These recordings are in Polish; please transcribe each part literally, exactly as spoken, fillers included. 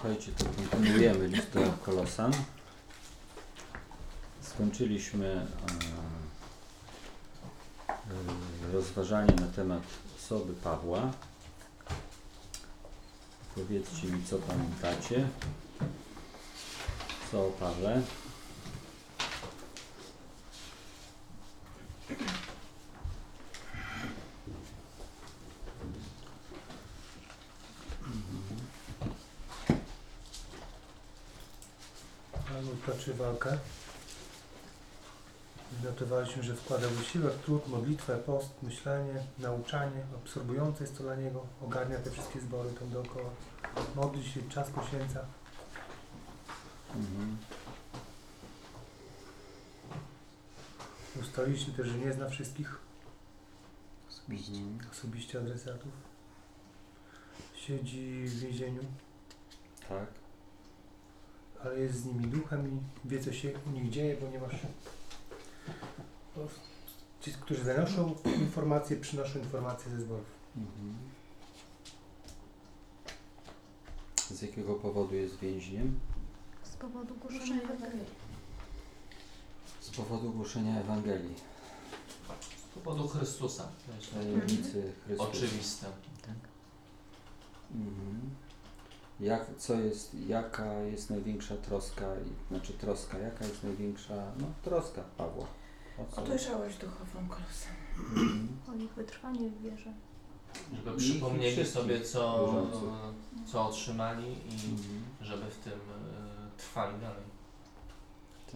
Słuchajcie, to kontynuujemy list do Kolosan. Skończyliśmy e, e, rozważanie na temat osoby Pawła. Powiedzcie mi, co pamiętacie, co o Pawle. Paweł toczy walkę. Notowaliśmy, że wkłada wysiłek, trud, modlitwę, post, myślenie, nauczanie, absorbujące jest to dla niego, ogarnia te wszystkie zbory tam dookoła, modli się, czas poświęca. Mhm. Ustaliliśmy też, że nie zna wszystkich Osobiście. osobiście adresatów. Siedzi w więzieniu, Tak. ale jest z nimi duchem i wie, co się u nich dzieje, ponieważ ci, którzy zanoszą informacje, przynoszą informacje ze zborów. Mhm. Z jakiego powodu jest więźniem? Z powodu głoszenia Ewangelii. Z powodu głoszenia Ewangelii. Z powodu Chrystusa. To jest Tajemnicy Chrystusa. oczywiste. Mhm. Jak, co jest, jaka jest największa troska, znaczy troska, jaka jest największa, no troska Pawła? O co? O dojrzałość duchową Kolosan. Mhm. O ich wytrwanie w wierze. Żeby I przypomnieli wszystkich sobie, co, wierzących. co otrzymali i Mhm. żeby w tym e, trwali dalej. Tak.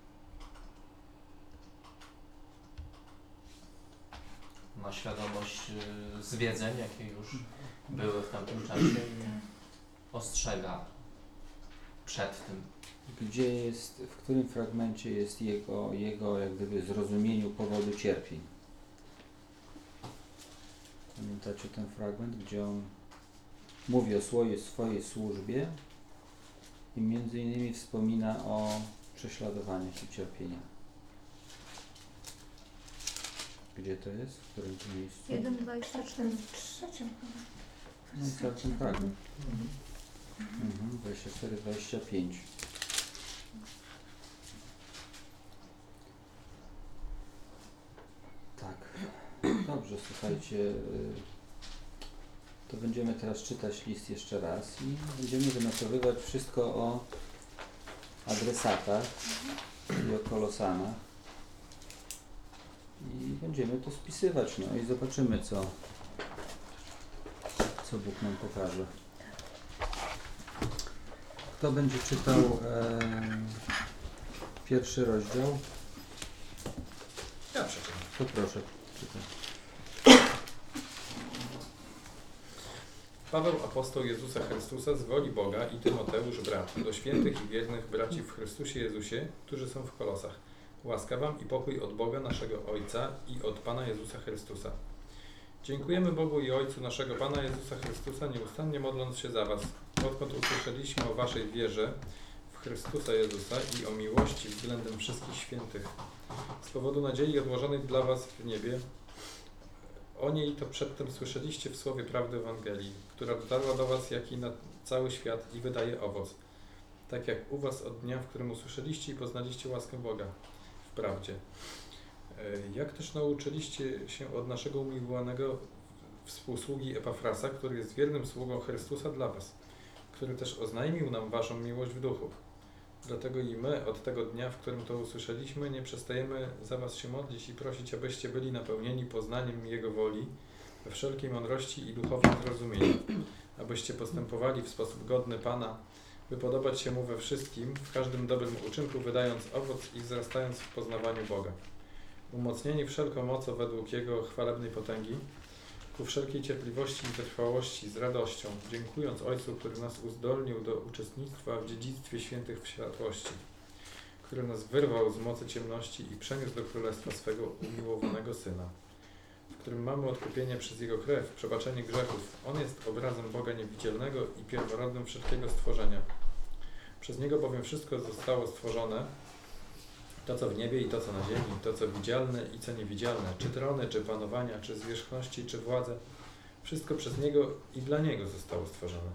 Ma świadomość e, zwiedzeń, jakie już były w tamtym czasie i ostrzega przed tym. Gdzie jest, w którym fragmencie jest jego, jego jak gdyby zrozumieniu powodu cierpień? Pamiętacie ten fragment, gdzie on mówi o swojej, swojej służbie i między innymi wspomina o prześladowaniach i cierpieniach. Gdzie to jest? W którym to miejscu? jeden dwadzieścia cztery. Trzecim. No i cały ten fragment. Mhm, dwadzieścia cztery dwadzieścia pięć. Tak. Dobrze, słuchajcie. y, To będziemy teraz czytać list jeszcze raz i będziemy wynotowywać wszystko o adresatach i o Kolosanach. I będziemy to spisywać, no i zobaczymy, co, co Bóg nam pokaże. Kto będzie czytał e, pierwszy rozdział? Ja przeczytam. To proszę, czytaj. Paweł, apostoł Jezusa Chrystusa z woli Boga i Tymoteusz, brat, do świętych i wiernych braci w Chrystusie Jezusie, którzy są w Kolosach. Łaska wam i pokój od Boga naszego Ojca i od Pana Jezusa Chrystusa. Dziękujemy Bogu i Ojcu naszego Pana Jezusa Chrystusa, nieustannie modląc się za was, odkąd usłyszeliśmy o waszej wierze w Chrystusa Jezusa i o miłości względem wszystkich świętych. Z powodu nadziei odłożonej dla was w niebie, o niej to przedtem słyszeliście w słowie prawdy Ewangelii, która dotarła do was jak i na cały świat i wydaje owoc. Tak jak u was od dnia, w którym usłyszeliście i poznaliście łaskę Boga w prawdzie. Jak też nauczyliście się od naszego umiłowanego współsługi Epafrasa, który jest wiernym sługą Chrystusa dla was, który też oznajmił nam waszą miłość w duchu. Dlatego i my od tego dnia, w którym to usłyszeliśmy, nie przestajemy za was się modlić i prosić, abyście byli napełnieni poznaniem Jego woli we wszelkiej mądrości i duchowym zrozumieniu, abyście postępowali w sposób godny Pana, by podobać się Mu we wszystkim, w każdym dobrym uczynku, wydając owoc i wzrastając w poznawaniu Boga. Umocnieni wszelką mocą według Jego chwalebnej potęgi, ku wszelkiej cierpliwości i wytrwałości z radością, dziękując Ojcu, który nas uzdolnił do uczestnictwa w dziedzictwie świętych w światłości, który nas wyrwał z mocy ciemności i przeniósł do królestwa swego umiłowanego Syna, w którym mamy odkupienie przez Jego krew, przebaczenie grzechów. On jest obrazem Boga niewidzialnego i pierworodnym wszelkiego stworzenia. Przez Niego bowiem wszystko zostało stworzone, to co w niebie i to co na ziemi, to co widzialne i co niewidzialne, czy trony, czy panowania, czy zwierzchności, czy władze, wszystko przez Niego i dla Niego zostało stworzone.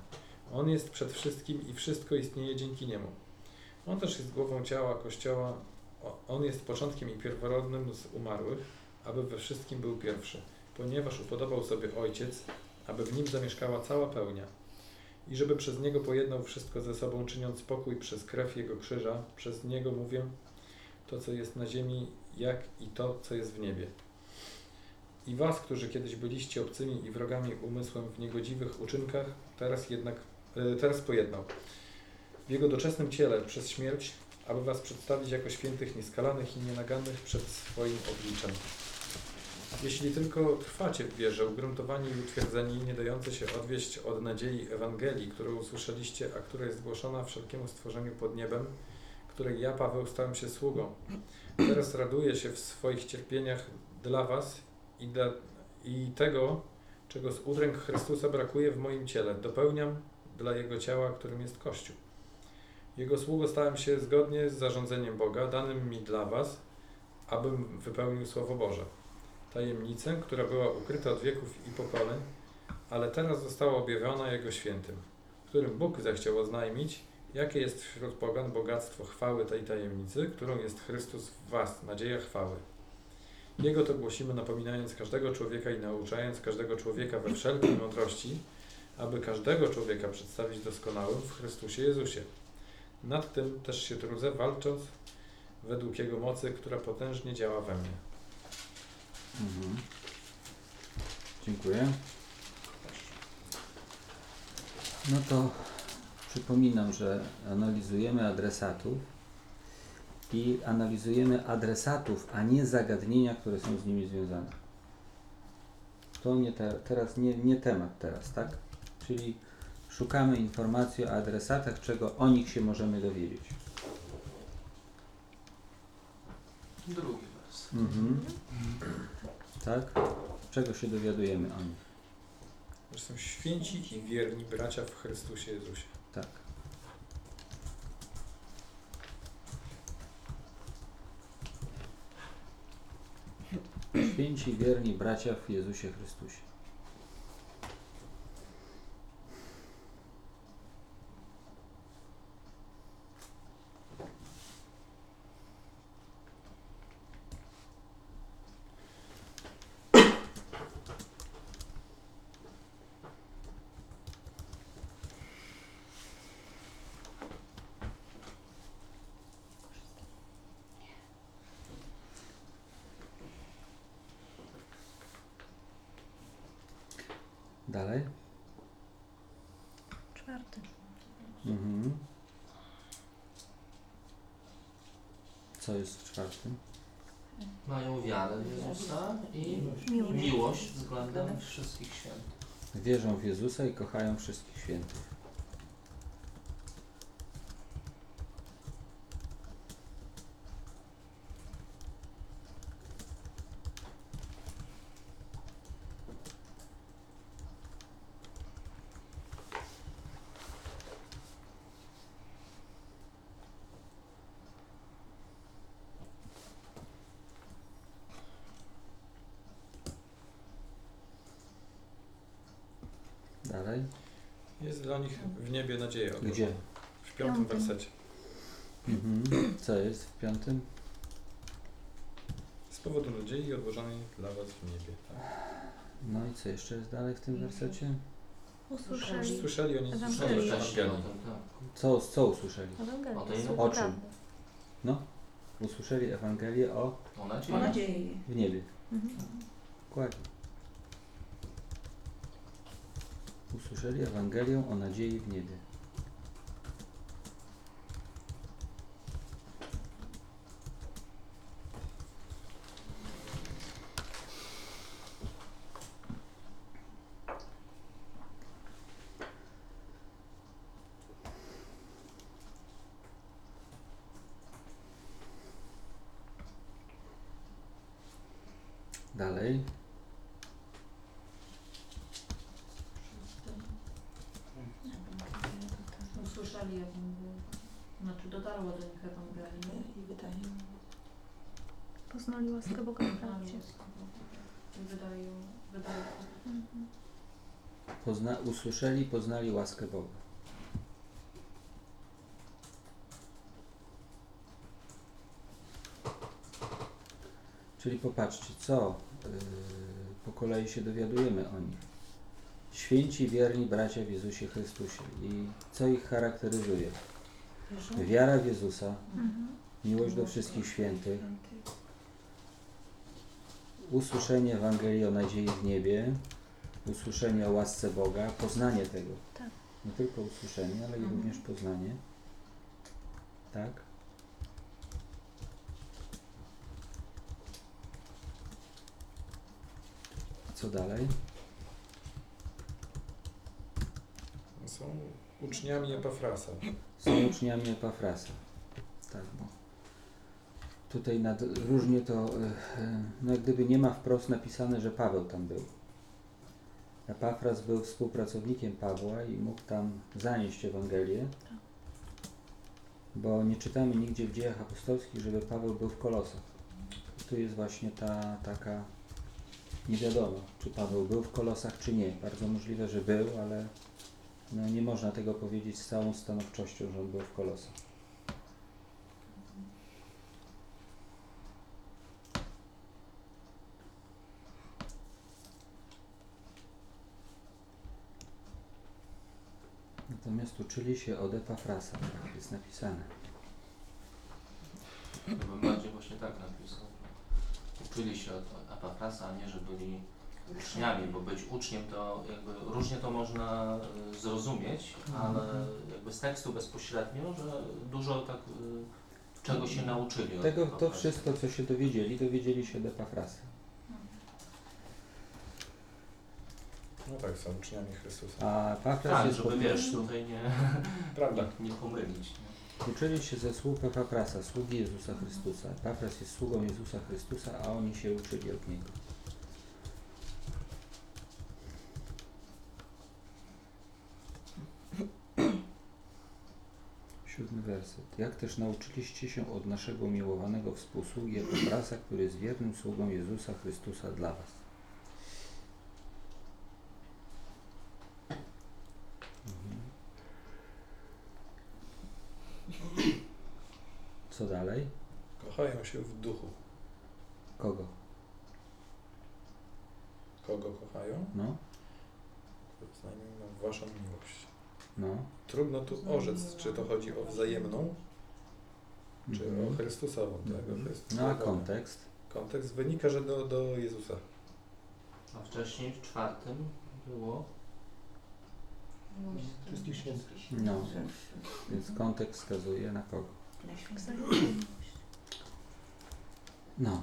On jest przed wszystkim i wszystko istnieje dzięki Niemu. On też jest głową ciała Kościoła. O- On jest początkiem i pierworodnym z umarłych, aby we wszystkim był pierwszy, ponieważ upodobał sobie Ojciec, aby w Nim zamieszkała cała pełnia i żeby przez Niego pojednał wszystko ze sobą, czyniąc pokój przez krew Jego krzyża. Przez Niego mówię to, co jest na ziemi, jak i to, co jest w niebie. I was, którzy kiedyś byliście obcymi i wrogami umysłem w niegodziwych uczynkach, teraz jednak, e, teraz pojednał w Jego doczesnym ciele przez śmierć, aby was przedstawić jako świętych, nieskalanych i nienagannych przed swoim obliczem. Jeśli tylko trwacie w wierze, ugruntowani i utwierdzeni, nie dający się odwieść od nadziei Ewangelii, którą usłyszeliście, a która jest głoszona wszelkiemu stworzeniu pod niebem, której ja, Paweł, stałem się sługą. Teraz raduję się w swoich cierpieniach dla was i, dla, i tego, czego z udręk Chrystusa brakuje w moim ciele, dopełniam dla Jego ciała, którym jest Kościół. Jego sługą stałem się zgodnie z zarządzeniem Boga, danym mi dla was, abym wypełnił Słowo Boże. Tajemnicę, która była ukryta od wieków i pokoleń, ale teraz została objawiona Jego świętym, którym Bóg zechciał oznajmić, jakie jest wśród pogan bogactwo chwały tej tajemnicy, którą jest Chrystus w was, nadzieja chwały. Jego to głosimy, napominając każdego człowieka i nauczając każdego człowieka we wszelkiej mądrości, aby każdego człowieka przedstawić doskonałym w Chrystusie Jezusie. Nad tym też się trudzę, walcząc według Jego mocy, która potężnie działa we mnie. Mhm. Dziękuję. No to przypominam, że analizujemy adresatów i analizujemy adresatów, a nie zagadnienia, które są z nimi związane. To nie te, teraz nie, nie temat teraz, tak? Czyli szukamy informacji o adresatach, czego o nich się możemy dowiedzieć. Drugi wers. Mhm. Tak? Czego się dowiadujemy o nich? Że są święci i wierni bracia w Chrystusie Jezusie. Tak. Święci i wierni bracia w Jezusie Chrystusie. Dalej. Czwarty. Mhm. Co jest w czwartym? Mają wiarę w Jezusa i Miłość. miłość względem wszystkich świętych. Wierzą w Jezusa i kochają wszystkich świętych. Dalej. Jest dla nich w niebie nadzieja. odłożona. Gdzie? W piątym Piątym. wersecie. Mhm. Co jest w piątym? Z powodu nadziei odłożonej dla was w niebie. Tak? No i co jeszcze jest dalej w tym wersecie? Usłyszeli Słyszeli oni Ewangelię. słyszeli Wcześniej o Ewangelii. tym, tak. Co, co usłyszeli? Ewangelię, O tej- słowo o czym? prawdy. No, usłyszeli Ewangelię o O nadziei. O nadziei. w niebie. Mhm. Dokładnie. Usłyszeli Ewangelię o nadziei w niebie. Dalej. Usłyszeli Ewangelię. Znaczy dotarło do nich Ewangelia. I wydają. Poznali łaskę Boga w prawdzie. I wydają, wydają. Mhm. Pozna usłyszeli, poznali łaskę Boga. Czyli popatrzcie, co yy, po kolei się dowiadujemy o nich. Święci, wierni bracia w Jezusie Chrystusie. I co ich charakteryzuje? Wiara w Jezusa, Mhm. miłość do wszystkich świętych, usłyszenie Ewangelii o nadziei w niebie, usłyszenie o łasce Boga, poznanie tego. Tak. Nie tylko usłyszenie, ale i Mhm. również poznanie. Tak? Co dalej? Są uczniami Epafrasa. Są uczniami Epafrasa. Tak, bo tutaj nad, różnie to, e, e, no jak gdyby nie ma wprost napisane, że Paweł tam był. Epafras był współpracownikiem Pawła i mógł tam zanieść Ewangelię, bo nie czytamy nigdzie w Dziejach Apostolskich, żeby Paweł był w Kolosach. Tu jest właśnie ta taka nie wiadomo, czy Paweł był w Kolosach, czy nie. Bardzo możliwe, że był, ale no nie można tego powiedzieć z całą stanowczością, że on był w Kolosach. Natomiast uczyli się od Epafrasa, tak jest napisane. Ja bym bardziej właśnie tak napisał. Uczyli się od Epafrasa, a nie, że byli uczniami, bo być uczniem to jakby różnie to można y, zrozumieć, ale jakby z tekstu bezpośrednio, że dużo tak y, czego się nauczyli. od Tego, to Epafrasa. wszystko, co się dowiedzieli, dowiedzieli się od Epafrasa. No tak, są uczniami Chrystusa. A Epafras Tak, jest żeby po- wiesz, tutaj nie, Prawda. nie pomylić. Nie? Uczyli się ze słów Epafrasa, sługi Jezusa Chrystusa. Epafras jest sługą Jezusa Chrystusa, a oni się uczyli od Niego. Siódmy werset. Jak też nauczyliście się od naszego umiłowanego współsługi Epafrasa, który jest wiernym sługą Jezusa Chrystusa dla was. Mhm. Co dalej? Kochają się w duchu. Kogo? Kogo kochają? No, Znajmijmy waszą miłość. no. Trudno tu orzec, czy to chodzi o wzajemną, czy Mhm. o Chrystusową. Tak? O Mhm. Chrystusa. No a kontekst? Kontekst wynika, że do, do Jezusa. A wcześniej w czwartym było Wszystkich świętych. No, więc kontekst wskazuje na kogo? Wzajemność. No.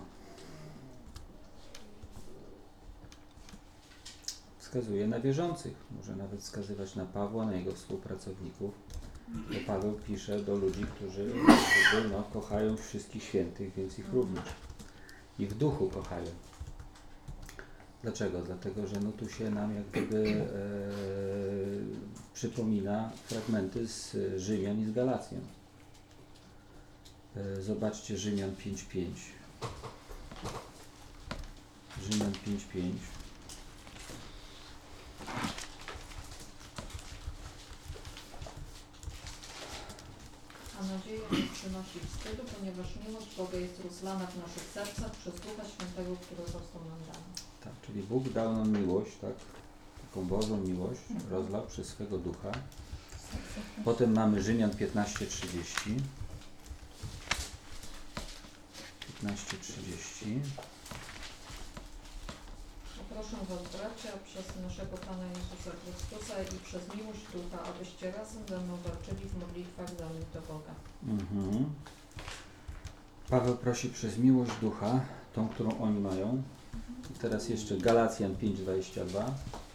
Wskazuje na wierzących. Może nawet wskazywać na Pawła, na jego współpracowników. Bo Paweł pisze do ludzi, którzy jakby, no, kochają wszystkich świętych, więc ich również. I w duchu kochają. Dlaczego? Dlatego, że no tu się nam jak gdyby e, przypomina fragmenty z Rzymian i z Galacjan. E, zobaczcie Rzymian pięć pięć. Rzymian pięć pięć. A nadzieja nie przynosi wstydu, ponieważ miłość Boga jest rozlana w naszych sercach przez Ducha Świętego, który został nam dany. Tak, czyli Bóg dał nam miłość, tak? Taką Bożą miłość, rozlał przez swego Ducha. Potem mamy Rzymian piętnaście trzydzieści. piętnaście trzydzieści. Proszę Was, bracia, przez naszego Pana Jezusa Chrystusa i przez miłość Ducha, abyście razem ze mną walczyli w modlitwach za mnie do Boga. Mhm. Paweł prosi przez miłość Ducha, tą, którą oni mają. I teraz jeszcze Galacjan pięć dwadzieścia dwa.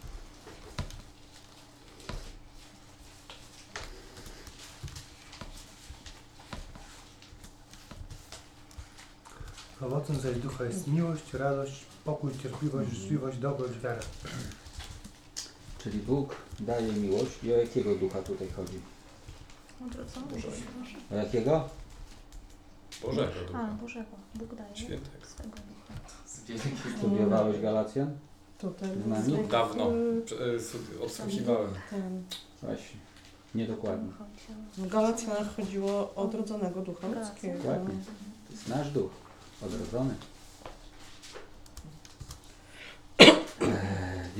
Owocem zaś ducha jest miłość, radość, pokój, cierpliwość, Mhm. życzliwość, dobroć, wiara. Czyli Bóg daje miłość. I o jakiego Ducha tutaj chodzi? Odwrócony? Bożego. O jakiego? Bożego A, Ducha. Bożego. Bóg daje Świętego. swego ducha. z wielkiego Studiowałeś Galacjan? Tutaj Z nami? jest Dawno. jakby Prze- e, s- Odsłuchiwałem. ten, Właśnie. Niedokładnie. w Galacjanach chodziło o odrodzonego ducha Galacjan. ludzkiego. Dokładnie. To jest nasz duch, odrodzony.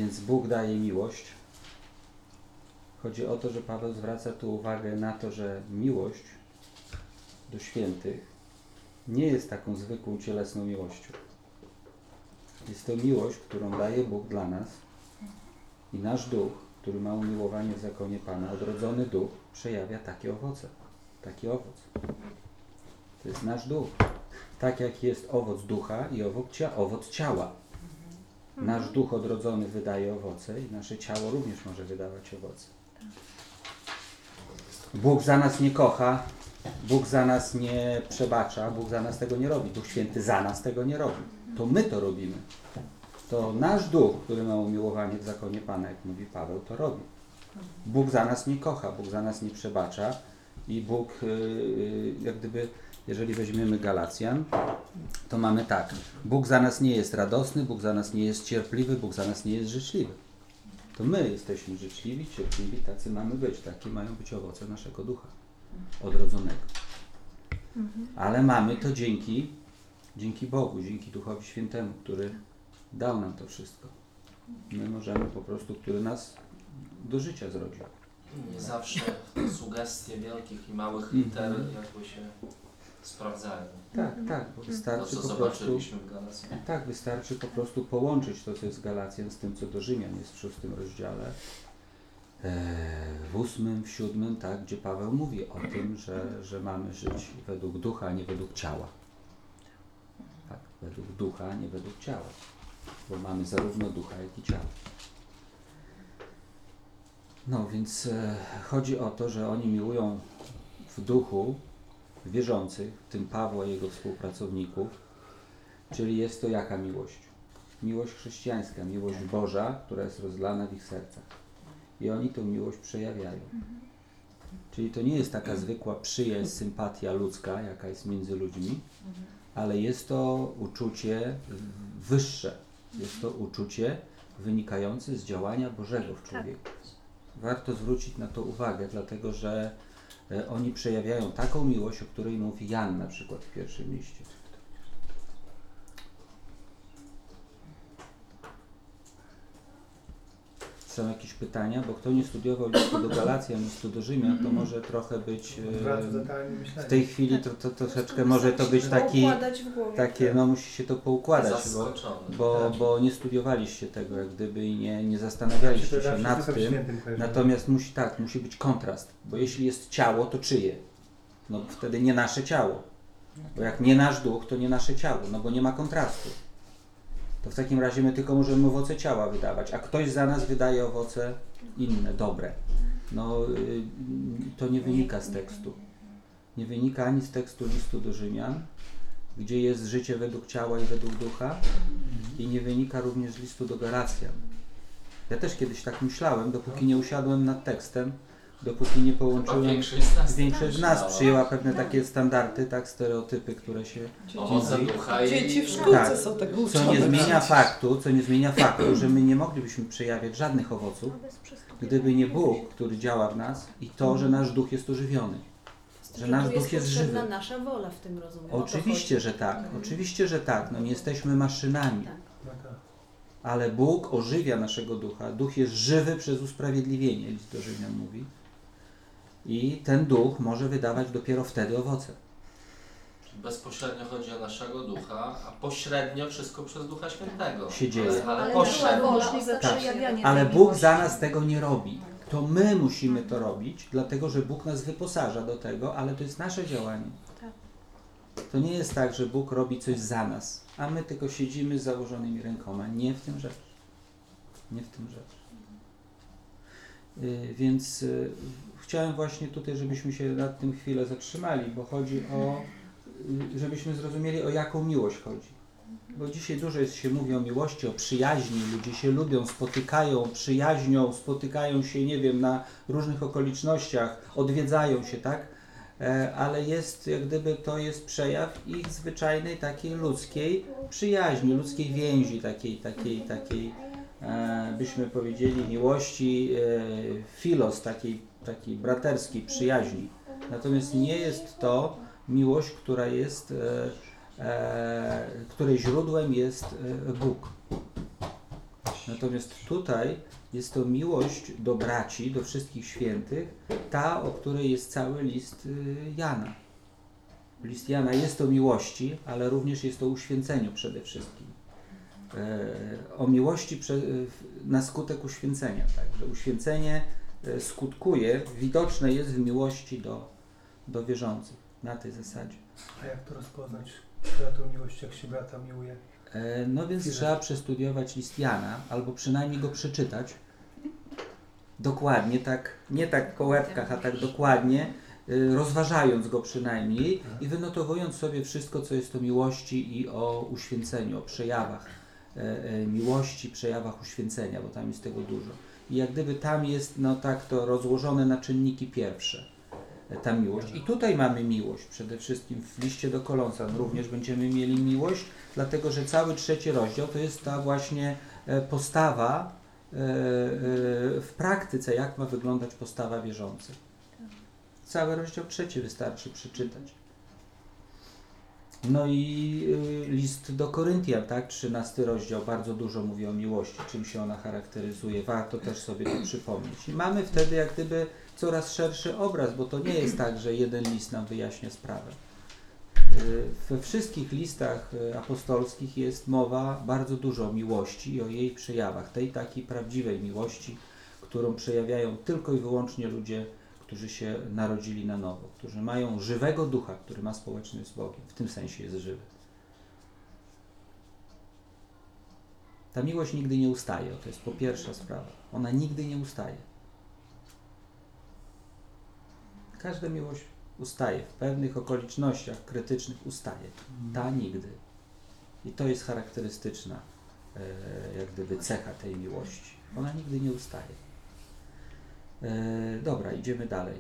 więc Bóg daje miłość. Chodzi o to, że Paweł zwraca tu uwagę na to, że miłość do świętych nie jest taką zwykłą cielesną miłością. Jest to miłość, którą daje Bóg dla nas i nasz duch, który ma umiłowanie w zakonie Pana, odrodzony duch, przejawia takie owoce. Taki owoc. To jest nasz duch. Tak jak jest owoc ducha i owoc, cia- owoc ciała. Nasz duch odrodzony wydaje owoce i nasze ciało również może wydawać owoce. Bóg za nas nie kocha, Bóg za nas nie przebacza, Bóg za nas tego nie robi. Duch Święty za nas tego nie robi. To my to robimy. To nasz duch, który ma umiłowanie w zakonie Pana, jak mówi Paweł, to robi. Bóg za nas nie kocha, Bóg za nas nie przebacza i Bóg, yy, jak gdyby, jeżeli weźmiemy Galacjan, to mamy tak. Bóg za nas nie jest radosny, Bóg za nas nie jest cierpliwy, Bóg za nas nie jest życzliwy. To my jesteśmy życzliwi, cierpliwi, tacy mamy być. Takie mają być owoce naszego ducha odrodzonego. Ale mamy to dzięki, dzięki Bogu, dzięki Duchowi Świętemu, który dał nam to wszystko. My możemy po prostu, który nas do życia zrodził. Nie zawsze sugestie wielkich i małych Mhm. liter jakby się sprawdzają. Tak, tak, bo To, wystarczy co po prostu, zobaczyliśmy w Galacji. tak, wystarczy po prostu połączyć to, co jest z Galacjan, z tym, co do Rzymian jest w szóstym rozdziale, w ósmym, w siódmym, tak, gdzie Paweł mówi o tym, że, że mamy żyć według ducha, a nie według ciała. Tak, według ducha, a nie według ciała. Bo mamy zarówno ducha, jak i ciało. No więc e, chodzi o to, że oni miłują w duchu wierzących, w tym Pawła i jego współpracowników, czyli jest to jaka miłość? Miłość chrześcijańska, miłość Boża, która jest rozlana w ich sercach. I oni tą miłość przejawiają. Czyli to nie jest taka zwykła przyjaźń, sympatia ludzka, jaka jest między ludźmi, ale jest to uczucie wyższe. Jest to uczucie wynikające z działania Bożego w człowieku. Warto zwrócić na to uwagę, dlatego że e, oni przejawiają taką miłość, o której mówi Jan na przykład w pierwszym liście. Są jakieś pytania? Bo kto nie studiował listu do Galacjan, listu do Rzymian, to może trochę być Odwraca e, totalnie w myślenie. tej chwili to, to, to troszeczkę może to być taki, Układać w głowie. takie, no musi się to poukładać, bo, Zaskoczony. bo, bo nie studiowaliście tego jak gdyby i nie, nie zastanawialiście się nad tym. Natomiast musi tak, musi być kontrast, bo jeśli jest ciało, to czyje? No wtedy nie nasze ciało. Bo jak nie nasz duch, to nie nasze ciało, no bo nie ma kontrastu. To w takim razie my tylko możemy owoce ciała wydawać, a ktoś za nas wydaje owoce inne, dobre. No y, to nie wynika z tekstu. Nie wynika ani z tekstu listu do Rzymian, gdzie jest życie według ciała i według ducha, i nie wynika również z listu do Galacjan. Ja też kiedyś tak myślałem, dopóki nie usiadłem nad tekstem, dopóki nie Chyba połączyłem. większość z nas Większość z nas myślała. przyjęła pewne takie standardy, tak, stereotypy, które się Owoce mówi. ducha i... Dzieci w szkółce Tak. są tego Co uczone. nie zmienia przecież. faktu, co nie zmienia faktu, że my nie moglibyśmy przejawiać żadnych owoców, gdyby nie Bóg, który działa w nas i to, że nasz duch jest ożywiony. Że nasz tu duch jest żywy. potrzebna nasza wola w tym, rozumiem. O to Oczywiście, chodzi. że tak, oczywiście, że tak, no nie jesteśmy maszynami, Tak. No tak. ale Bóg ożywia naszego ducha. Duch jest żywy przez usprawiedliwienie, list do Rzymian mówi. I ten duch może wydawać dopiero wtedy owoce. Bezpośrednio chodzi o naszego ducha, a pośrednio wszystko przez Ducha Świętego. Się dzieje. Ale, ale Ale pośrednio. była wola, Możliwe Tak. przejawianie Ale tej Bóg miłości. za nas tego nie robi. To my musimy to robić, dlatego że Bóg nas wyposaża do tego, ale to jest nasze działanie. Tak. To nie jest tak, że Bóg robi coś za nas, a my tylko siedzimy z założonymi rękoma. Nie w tym rzecz. Nie w tym rzecz. Yy, więc yy, chciałem właśnie tutaj, żebyśmy się nad tym chwilę zatrzymali, bo chodzi o, yy, żebyśmy zrozumieli, o jaką miłość chodzi. Bo dzisiaj dużo jest, się mówi o miłości, o przyjaźni, ludzie się lubią, spotykają przyjaźnią, spotykają się, nie wiem, na różnych okolicznościach, odwiedzają się, tak? E, ale jest, jak gdyby to jest przejaw ich zwyczajnej takiej ludzkiej przyjaźni, ludzkiej więzi, takiej, takiej, takiej, e, byśmy powiedzieli, miłości, e, filos, takiej, takiej braterskiej przyjaźni. Natomiast nie jest to miłość, która jest e, E, której źródłem jest e, Bóg. Natomiast tutaj jest to miłość do braci, do wszystkich świętych, ta, o której jest cały list y, Jana. List Jana jest to miłości, ale również jest to uświęceniu przede wszystkim. E, o miłości prze, na skutek uświęcenia. Tak? Że uświęcenie e, skutkuje, widoczne jest w miłości do, do wierzących. Na tej zasadzie. A jak to rozpoznać, która to miłość, jak się brata miłuje? E, no więc Ile? trzeba przestudiować list Jana, albo przynajmniej go przeczytać. Dokładnie, tak, nie tak po łebkach, a tak dokładnie, y, rozważając go przynajmniej i wynotowując sobie wszystko, co jest o miłości i o uświęceniu, o przejawach e, e, miłości, przejawach uświęcenia, bo tam jest tego dużo. I jak gdyby tam jest, no tak to rozłożone na czynniki pierwsze, e, ta miłość. I tutaj mamy miłość, przede wszystkim w liście do Kolonsan również będziemy mieli miłość, dlatego że cały trzeci rozdział to jest ta właśnie e, postawa, w praktyce, jak ma wyglądać postawa wierzących. Cały rozdział trzeci wystarczy przeczytać. No i list do Koryntian, tak, trzynasty rozdział, bardzo dużo mówi o miłości, czym się ona charakteryzuje, warto też sobie to przypomnieć. I mamy wtedy jak gdyby coraz szerszy obraz, bo to nie jest tak, że jeden list nam wyjaśnia sprawę. We wszystkich listach apostolskich jest mowa bardzo dużo o miłości i o jej przejawach, tej takiej prawdziwej miłości, którą przejawiają tylko i wyłącznie ludzie, którzy się narodzili na nowo, którzy mają żywego ducha, który ma społeczność z Bogiem, w tym sensie jest żywy. Ta miłość nigdy nie ustaje, to jest po pierwsza sprawa, ona nigdy nie ustaje. Każda miłość ustaje, w pewnych okolicznościach krytycznych ustaje. Ta nigdy. I to jest charakterystyczna e, jak gdyby cecha tej miłości. Ona nigdy nie ustaje. E, dobra, idziemy dalej.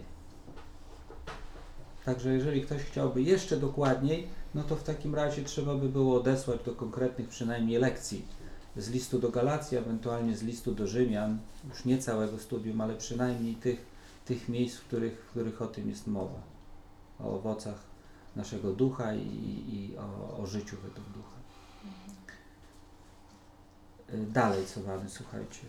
Także jeżeli ktoś chciałby jeszcze dokładniej, no to w takim razie trzeba by było odesłać do konkretnych przynajmniej lekcji z listu do Galacji, ewentualnie z listu do Rzymian, już nie całego studium, ale przynajmniej tych, tych miejsc, w których, w których o tym jest mowa. O owocach naszego ducha i, i o, o życiu według ducha. Dalej co mamy, słuchajcie.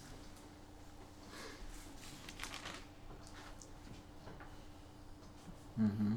Mhm.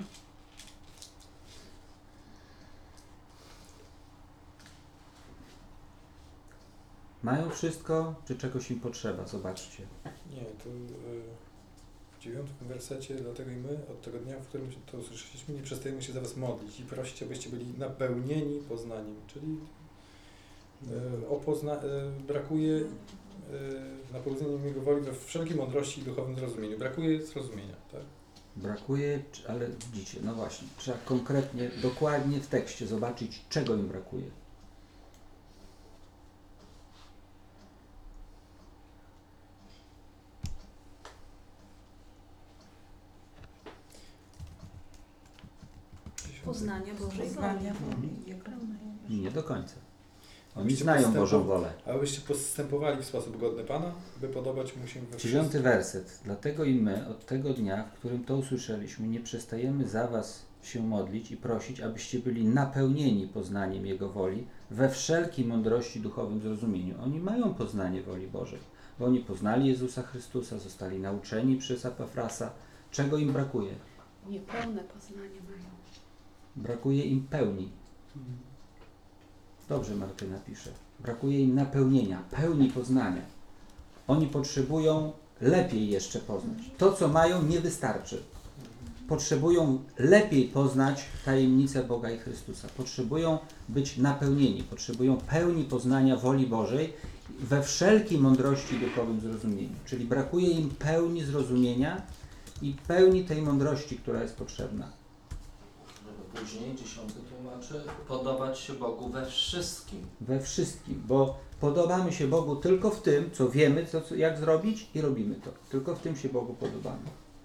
Mają wszystko, czy czegoś im potrzeba? Zobaczcie. Nie, to y, w dziewiątym wersecie, dlatego i my od tego dnia, w którym to usłyszeliśmy, nie przestajemy się za was modlić i prosić, abyście byli napełnieni poznaniem, czyli y, o pozna, y, brakuje y, napełnieniem Jego woli we wszelkiej mądrości i duchowym zrozumieniu. Brakuje zrozumienia, tak? Brakuje, ale widzicie, no właśnie, trzeba konkretnie, dokładnie w tekście zobaczyć, czego im brakuje. Poznania Bożej Poznania woli. woli Jego. Nie do końca. Oni Abyście znają postępu- Bożą wolę. Abyście postępowali w sposób godny Pana, by podobać Mu się we Dziewiąty wszystkim. werset. Dlatego i my od tego dnia, w którym to usłyszeliśmy, nie przestajemy za was się modlić i prosić, abyście byli napełnieni poznaniem Jego woli we wszelkiej mądrości duchowym zrozumieniu. Oni mają poznanie woli Bożej, bo oni poznali Jezusa Chrystusa, zostali nauczeni przez Epafrasa. Czego im brakuje? Niepełne poznanie mają. Brakuje im pełni. Dobrze Martyna pisze. Brakuje im napełnienia, pełni poznania. Oni potrzebują lepiej jeszcze poznać. To, co mają, nie wystarczy. Potrzebują lepiej poznać tajemnicę Boga i Chrystusa. Potrzebują być napełnieni. Potrzebują pełni poznania woli Bożej we wszelkiej mądrości i duchowym zrozumieniu. Czyli brakuje im pełni zrozumienia i pełni tej mądrości, która jest potrzebna. Żeby później, dziesiąty tłumaczy, podobać się Bogu we wszystkim. We wszystkim, bo podobamy się Bogu tylko w tym, co wiemy, co, co, jak zrobić i robimy to. Tylko w tym się Bogu podobamy.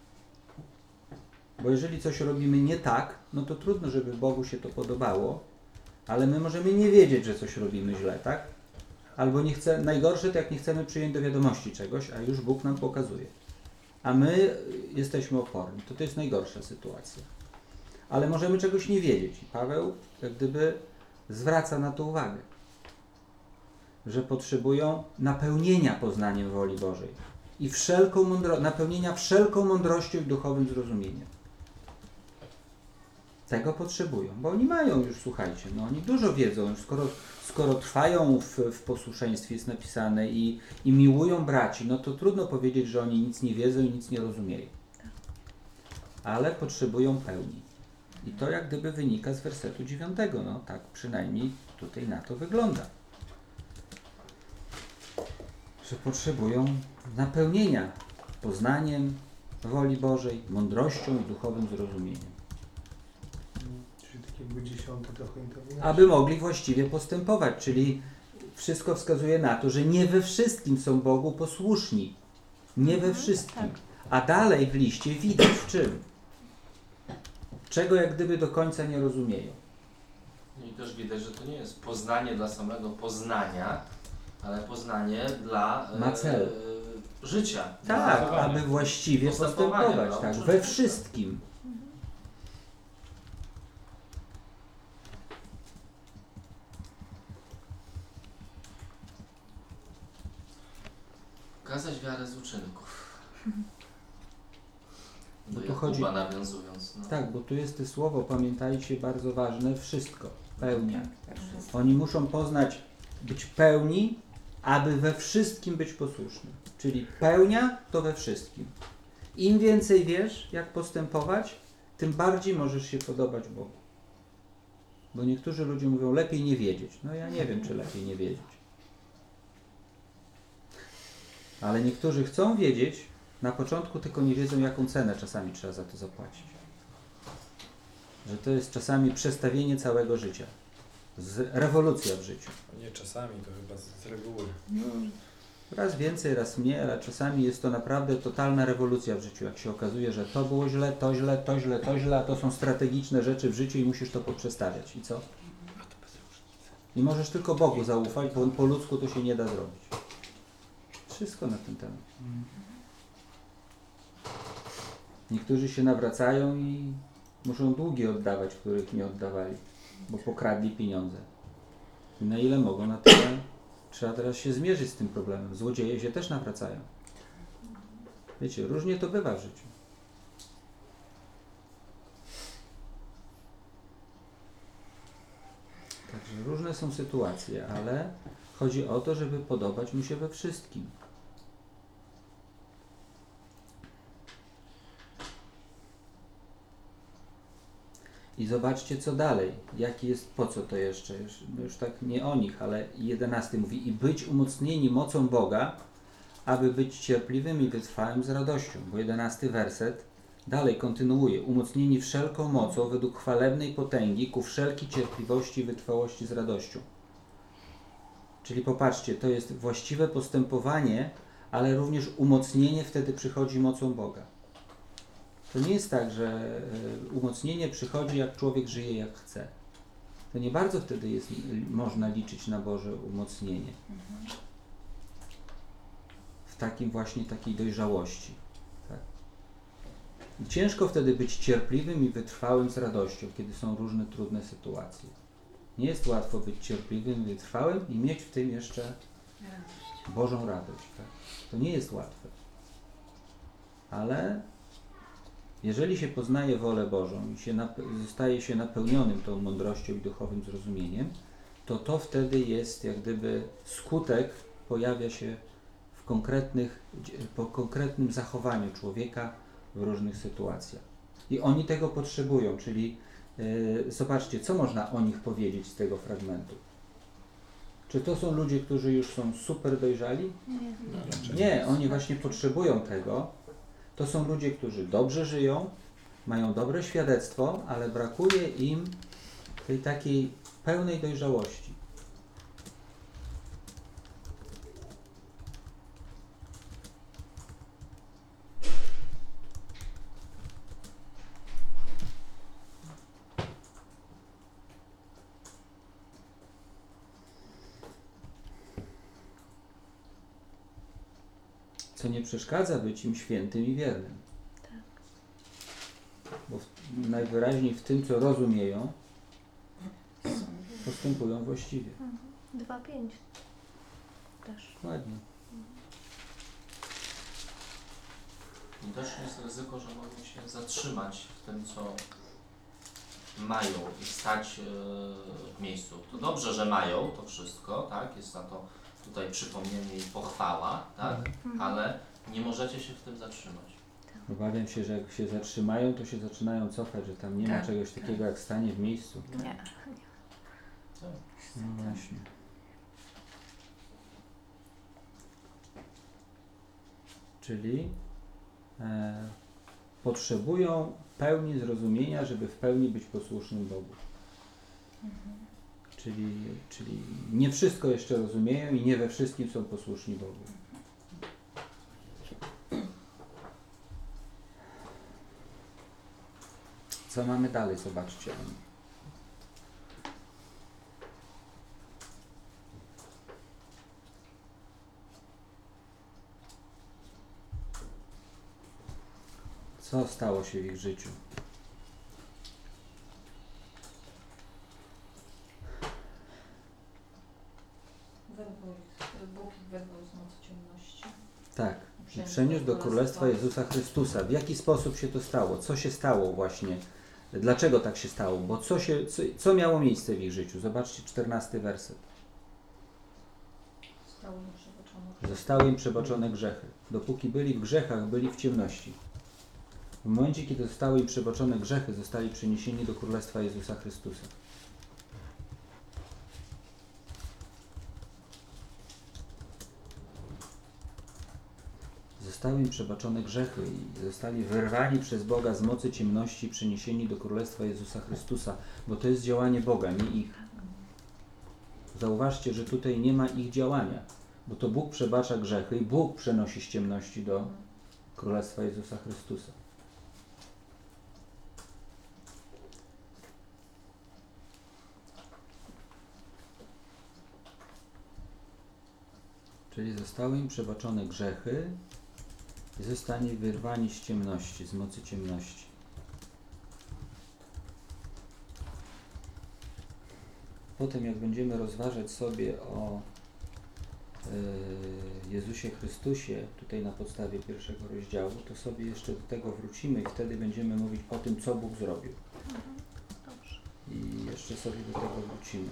Bo jeżeli coś robimy nie tak, no to trudno, żeby Bogu się to podobało, ale my możemy nie wiedzieć, że coś robimy źle, tak? Albo nie chce, najgorsze to jak nie chcemy przyjąć do wiadomości czegoś, a już Bóg nam pokazuje. A my jesteśmy oporni. To to jest najgorsza sytuacja. Ale możemy czegoś nie wiedzieć. I Paweł jak gdyby zwraca na to uwagę. że potrzebują napełnienia poznaniem woli Bożej i wszelką mądro- napełnienia wszelką mądrością i duchowym zrozumieniem. Tego potrzebują, bo oni mają już, słuchajcie, no oni dużo wiedzą, już skoro, skoro trwają w, w posłuszeństwie, jest napisane, i, i miłują braci, no to trudno powiedzieć, że oni nic nie wiedzą i nic nie rozumieją. Ale potrzebują pełni. I to jak gdyby wynika z wersetu dziewiątego, no tak przynajmniej tutaj na to wygląda. Że potrzebują napełnienia poznaniem woli Bożej, mądrością i duchowym zrozumieniem. Czyli tak jakby dziesiąty trochę interweniuje. Aby mogli właściwie postępować, czyli wszystko wskazuje na to, że nie we wszystkim są Bogu posłuszni. Nie we wszystkim. A dalej w liście widać w czym. Czego jak gdyby do końca nie rozumieją. I też widać, że to nie jest poznanie dla samego poznania, ale poznanie dla Ma cel. e, życia. Tak, dla aby właściwie Postępowania, postępować. no, Tak, czy- we wszystkim. Kazać wiarę z uczynków. Bo Do tu chodzi- Jakuba nawiązując. No. Tak, bo tu jest to słowo, pamiętajcie, bardzo ważne, wszystko, pełnia. Tak, Oni muszą poznać, być pełni, aby we wszystkim być posłusznym. Czyli pełnia to we wszystkim. Im więcej wiesz, jak postępować, tym bardziej możesz się podobać Bogu. Bo niektórzy ludzie mówią, lepiej nie wiedzieć. No ja nie wiem, czy lepiej nie wiedzieć. Ale niektórzy chcą wiedzieć, na początku tylko nie wiedzą, jaką cenę czasami trzeba za to zapłacić. Że to jest czasami przestawienie całego życia. Z, rewolucja w życiu. Nie czasami, to chyba z, z reguły. No, raz więcej, raz mniej, ale czasami jest to naprawdę totalna rewolucja w życiu. Jak się okazuje, że to było źle, to źle, to źle, to źle, a to są strategiczne rzeczy w życiu i musisz to poprzestawiać. I co? I możesz tylko Bogu zaufać, bo po ludzku to się nie da zrobić. Wszystko na ten temat. Niektórzy się nawracają i muszą długi oddawać, których nie oddawali, bo pokradli pieniądze. I na ile mogą, na tyle trzeba teraz się zmierzyć z tym problemem. Złodzieje się też nawracają. Wiecie, różnie to bywa w życiu. Także różne są sytuacje, ale chodzi o to, żeby podobać mu się we wszystkim. I zobaczcie, co dalej. Jaki jest, po co to jeszcze? Już, no już tak nie o nich, ale jedenasty mówi: i być umocnieni mocą Boga, aby być cierpliwym i wytrwałym z radością. Bo jedenasty werset dalej kontynuuje: umocnieni wszelką mocą według chwalebnej potęgi ku wszelkiej cierpliwości i wytrwałości z radością. Czyli popatrzcie, to jest właściwe postępowanie, ale również umocnienie wtedy przychodzi mocą Boga. To nie jest tak, że umocnienie przychodzi, jak człowiek żyje jak chce. To nie bardzo wtedy jest, można liczyć na Boże umocnienie. W takim właśnie takiej dojrzałości. Tak? I ciężko wtedy być cierpliwym i wytrwałym z radością, kiedy są różne trudne sytuacje. Nie jest łatwo być cierpliwym i wytrwałym i mieć w tym jeszcze Bożą radość. Tak? To nie jest łatwe. Ale jeżeli się poznaje wolę Bożą i się nape- zostaje się napełnionym tą mądrością i duchowym zrozumieniem, to to wtedy jest jak gdyby skutek pojawia się w konkretnych, po konkretnym zachowaniu człowieka w różnych sytuacjach. I oni tego potrzebują, czyli yy, zobaczcie, co można o nich powiedzieć z tego fragmentu. Czy to są ludzie, którzy już są super dojrzali? Nie. Nie, oni właśnie potrzebują tego. To są ludzie, którzy dobrze żyją, mają dobre świadectwo, ale brakuje im tej takiej pełnej dojrzałości. Co nie przeszkadza być im świętym i wiernym. Bo w, najwyraźniej w tym, co rozumieją, postępują właściwie. dwa pięć. też. Ładnie. I też jest ryzyko, że mogą się zatrzymać w tym, co mają i stać e, w miejscu. To dobrze, że mają to wszystko, tak? Jest za to tutaj przypomnienie i pochwała, tak? Mhm. Ale nie możecie się w tym zatrzymać. Obawiam się, że jak się zatrzymają, to się zaczynają cofać, że tam nie ma Tak, czegoś takiego jak stanie w miejscu. Nie. Tak. No właśnie. Czyli e, potrzebują pełni zrozumienia, żeby w pełni być posłusznym Bogu. Czyli, czyli nie wszystko jeszcze rozumieją i nie we wszystkim są posłuszni Bogu. Co mamy dalej? Zobaczcie. Co stało się w ich życiu? Wyrwał ich, Bóg ich wyrwał z mocy ciemności. Tak. I przeniósł do Królestwa Jezusa Chrystusa. W jaki sposób się to stało? Co się stało właśnie? Dlaczego tak się stało? Bo co, się, co, co miało miejsce w ich życiu? Zobaczcie czternasty werset. Zostały im przebaczone. Zostały im przebaczone grzechy. Dopóki byli w grzechach, byli w ciemności. W momencie, kiedy zostały im przebaczone grzechy, zostali przeniesieni do Królestwa Jezusa Chrystusa. Zostały im przebaczone grzechy i zostali wyrwani przez Boga z mocy ciemności i przeniesieni do Królestwa Jezusa Chrystusa, bo to jest działanie Boga, nie ich. Zauważcie, że tutaj nie ma ich działania, bo to Bóg przebacza grzechy i Bóg przenosi z ciemności do Królestwa Jezusa Chrystusa. Czyli zostały im przebaczone grzechy i zostali wyrwani z ciemności, z mocy ciemności. Potem jak będziemy rozważać sobie o y, Jezusie Chrystusie, tutaj na podstawie pierwszego rozdziału, to sobie jeszcze do tego wrócimy i wtedy będziemy mówić o tym, co Bóg zrobił. Mhm. Dobrze. I jeszcze sobie do tego wrócimy.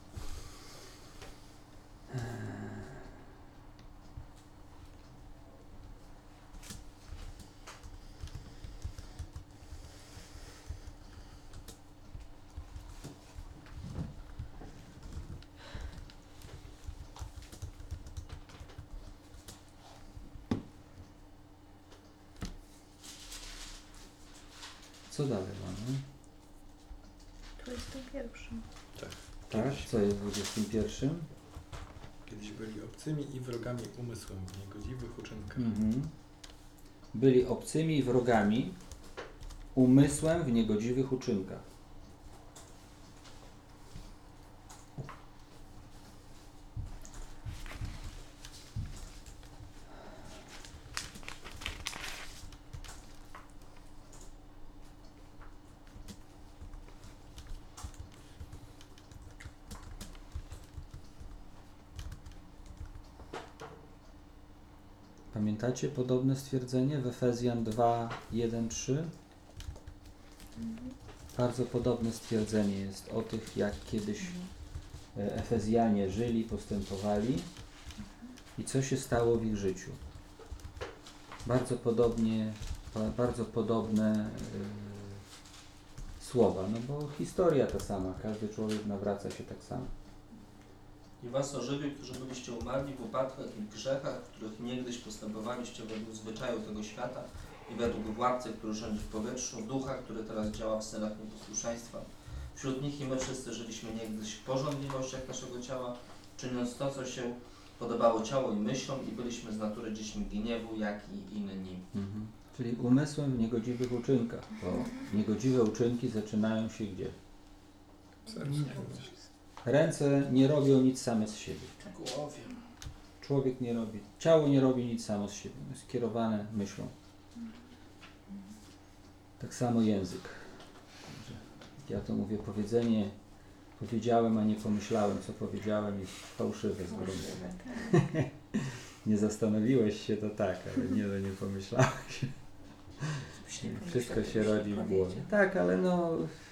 Co dalej mamy? dwudziestym pierwszym. Tak, co jest w dwudziestym pierwszym? Kiedyś byli obcymi i wrogami umysłem w niegodziwych uczynkach. Mhm. Byli obcymi i wrogami umysłem w niegodziwych uczynkach. Pamiętacie podobne stwierdzenie w Efezjan dwa, jeden, trzy? Bardzo podobne stwierdzenie jest o tych, jak kiedyś e, Efezjanie żyli, postępowali i co się stało w ich życiu. Bardzo podobnie, ba- bardzo podobne e, słowa, no bo historia ta sama, każdy człowiek nawraca się tak samo. I was ożywił, którzy byliście umarli w upadkach i w grzechach, w których niegdyś postępowaliście według zwyczaju tego świata i według władcy, który rządzi w powietrzu, ducha, który teraz działa w synach nieposłuszeństwa. Wśród nich i my wszyscy żyliśmy niegdyś w pożądliwościach naszego ciała, czyniąc to, co się podobało ciału i myślom i byliśmy z natury dziećmi gniewu, jak i inni. Mhm. Czyli umysłem w niegodziwych uczynkach, bo niegodziwe uczynki zaczynają się gdzie? Ręce nie robią nic same z siebie. Głowie. Człowiek nie robi, ciało nie robi nic samo z siebie, jest kierowane myślą. Tak samo język. Także, jak ja to mówię, powiedzenie, Powiedziałem, a nie pomyślałem, co powiedziałem, jest fałszywe z gruntu. Nie zastanowiłeś się, to tak, ale nie, że nie pomyślałeś. Wszystko się rodzi w głowie. Tak, ale no...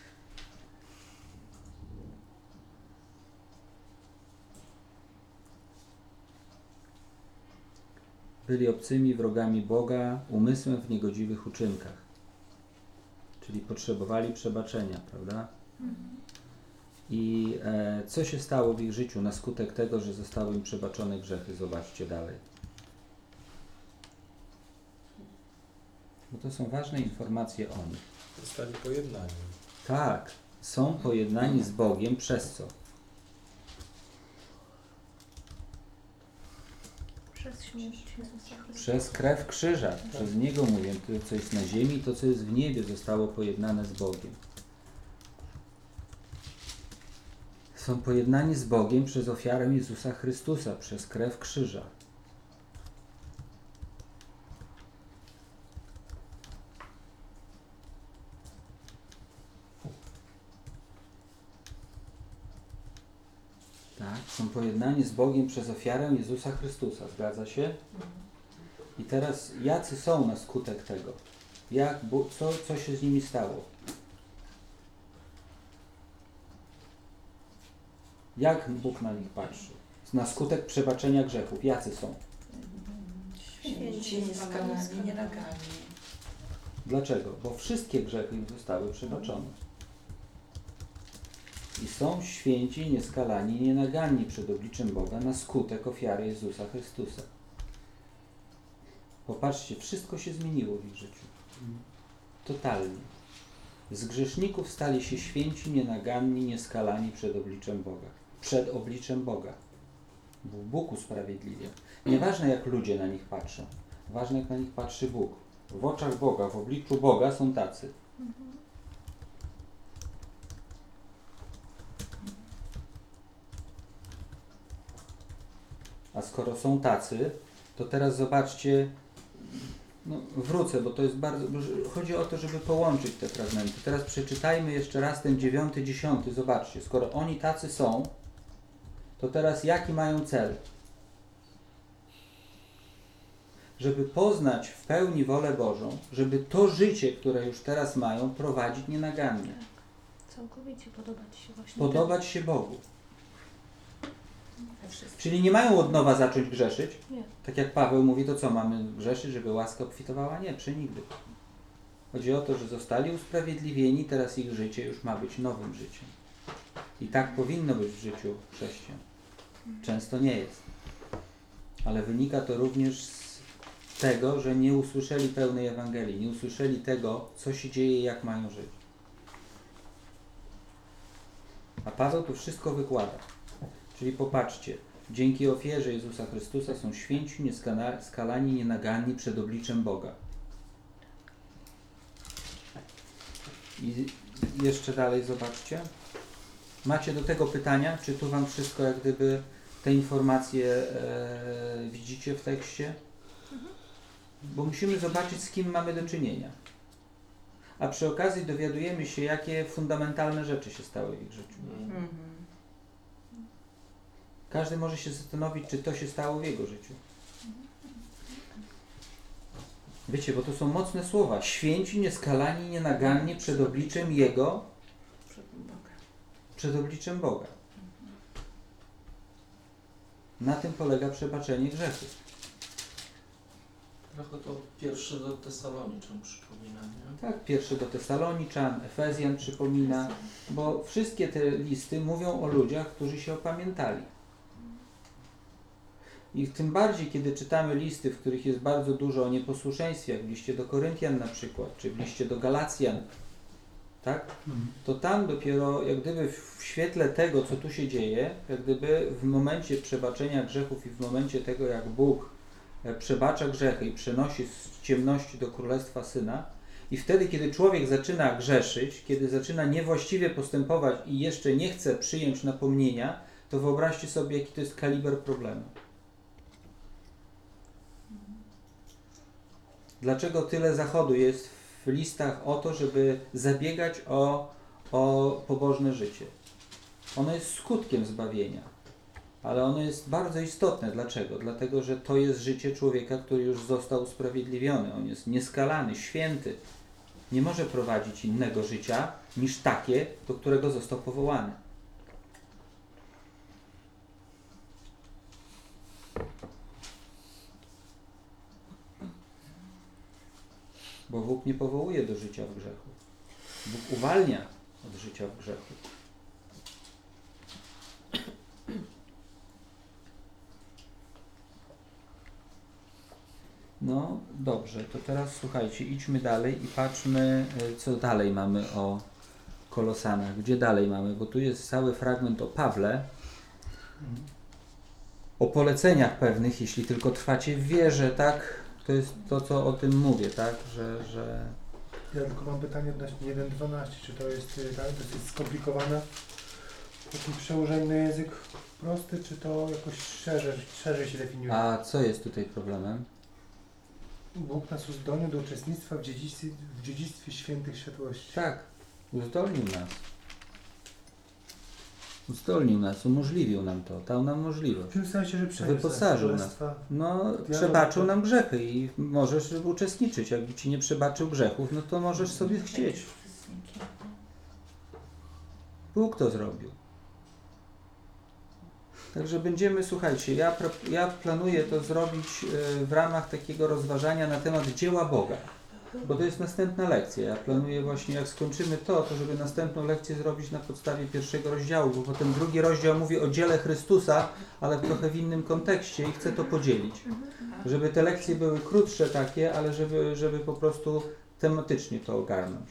Byli obcymi wrogami Boga umysłem w niegodziwych uczynkach. Czyli potrzebowali przebaczenia, prawda? I e, co się stało w ich życiu na skutek tego, że zostały im przebaczone grzechy? Zobaczcie dalej. Bo to są ważne informacje o nich. Zostali pojednani. Tak, są pojednani z Bogiem przez co? Przez śmierć Jezusa Chrystusa. Przez krew krzyża. Przez Niego mówię, to co jest na ziemi, to co jest w niebie zostało pojednane z Bogiem. Są pojednani z Bogiem przez ofiarę Jezusa Chrystusa, przez krew krzyża. Tak, są pojednani z Bogiem przez ofiarę Jezusa Chrystusa. Zgadza się? I teraz jacy są na skutek tego? Jak, Bóg, co, co się z nimi stało? Jak Bóg na nich patrzy? Na skutek przebaczenia grzechów. Jacy są? Święci, nieskalani, nienaganni. Dlaczego? Bo wszystkie grzechy im zostały przebaczone. I są święci, nieskalani, nienaganni przed obliczem Boga na skutek ofiary Jezusa Chrystusa. Popatrzcie, wszystko się zmieniło w ich życiu. Totalnie. Z grzeszników stali się święci, nienaganni, nieskalani przed obliczem Boga. Przed obliczem Boga. Bo Bóg usprawiedliwia. Nieważne jak ludzie na nich patrzą. Ważne jak na nich patrzy Bóg. W oczach Boga, w obliczu Boga są tacy. A skoro są tacy, to teraz zobaczcie, no wrócę, bo to jest bardzo, chodzi o to, żeby połączyć te fragmenty. Teraz przeczytajmy jeszcze raz ten dziewiąty, dziesiąty, zobaczcie, skoro oni tacy są, to teraz jaki mają cel? Żeby poznać w pełni wolę Bożą, żeby to życie, które już teraz mają, prowadzić nienagannie. Całkowicie podobać się właśnie Podobać się Bogu. Czyli nie mają od nowa zacząć grzeszyć. Nie. Tak jak Paweł mówi, to co, mamy grzeszyć, żeby łaska obfitowała? Nie, przenigdy. Chodzi o to, że zostali usprawiedliwieni, teraz ich życie już ma być nowym życiem. I tak powinno być w życiu chrześcijan. Często nie jest. Ale wynika to również z tego, że nie usłyszeli pełnej Ewangelii, nie usłyszeli tego, co się dzieje i jak mają żyć. A Paweł tu wszystko wykłada. Czyli popatrzcie, dzięki ofierze Jezusa Chrystusa są święci, nieskalani, nienaganni przed obliczem Boga. I jeszcze dalej zobaczcie. Macie do tego pytania? Czy tu Wam wszystko jak gdyby te informacje e, widzicie w tekście? Bo musimy zobaczyć, z kim mamy do czynienia. A przy okazji dowiadujemy się, jakie fundamentalne rzeczy się stały w ich życiu. Mhm. Każdy może się zastanowić, czy to się stało w jego życiu. Wiecie, bo to są mocne słowa. Święci, nieskalani, nienaganni przed obliczem Jego, przed obliczem Boga. Na tym polega przebaczenie grzechów. Trochę to pierwszy do Tesaloniczan przypomina, nie? Tak, pierwszy do Tesaloniczan, Efezjan przypomina, bo wszystkie te listy mówią o ludziach, którzy się opamiętali. I tym bardziej, kiedy czytamy listy, w których jest bardzo dużo o nieposłuszeństwie, jak w liście do Koryntian na przykład, czy w liście do Galacjan, tak? To tam dopiero, jak gdyby w świetle tego, co tu się dzieje, jak gdyby w momencie przebaczenia grzechów i w momencie tego, jak Bóg przebacza grzechy i przenosi z ciemności do Królestwa Syna, i wtedy, kiedy człowiek zaczyna grzeszyć, kiedy zaczyna niewłaściwie postępować i jeszcze nie chce przyjąć napomnienia, to wyobraźcie sobie, jaki to jest kaliber problemu. Dlaczego tyle zachodu jest w listach o to, żeby zabiegać o, o pobożne życie? Ono jest skutkiem zbawienia, ale ono jest bardzo istotne. Dlaczego? Dlatego, że to jest życie człowieka, który już został usprawiedliwiony. On jest nieskalany, święty. Nie może prowadzić innego życia niż takie, do którego został powołany. Bo Bóg nie powołuje do życia w grzechu. Bóg uwalnia od życia w grzechu. No dobrze, to teraz słuchajcie, idźmy dalej i patrzmy, co dalej mamy o Kolosanach. Gdzie dalej mamy? Bo tu jest cały fragment o Pawle, o poleceniach pewnych, jeśli tylko trwacie w wierze, tak? To jest to, co o tym mówię, tak? Że, że... Ja tylko mam pytanie odnośnie jeden dwanaście. Czy to jest y, tak, dosyć skomplikowane w takim przełożeniu na język prosty, czy to jakoś szerzej, szerzej się definiuje? A co jest tutaj problemem? Bóg nas uzdolnił do uczestnictwa w dziedzictwie, w dziedzictwie świętych światłości. Tak, uzdolnił nas. Uzdolnił nas, umożliwił nam to, dał nam W możliwość. tym sensie, że przeniósł Wyposażył nas. królestwa. No, Dialog. przebaczył nam grzechy i możesz uczestniczyć. Jakby ci nie przebaczył grzechów, no to możesz sobie chcieć. Bóg to zrobił. Także będziemy, słuchajcie, ja, pra- ja planuję to zrobić y, w ramach takiego rozważania na temat dzieła Boga. Bo to jest następna lekcja. Ja planuję właśnie, jak skończymy to, to żeby następną lekcję zrobić na podstawie pierwszego rozdziału, bo potem drugi rozdział mówi o dziele Chrystusa, ale w trochę w innym kontekście i chcę to podzielić. Żeby te lekcje były krótsze takie, ale żeby, żeby po prostu tematycznie to ogarnąć.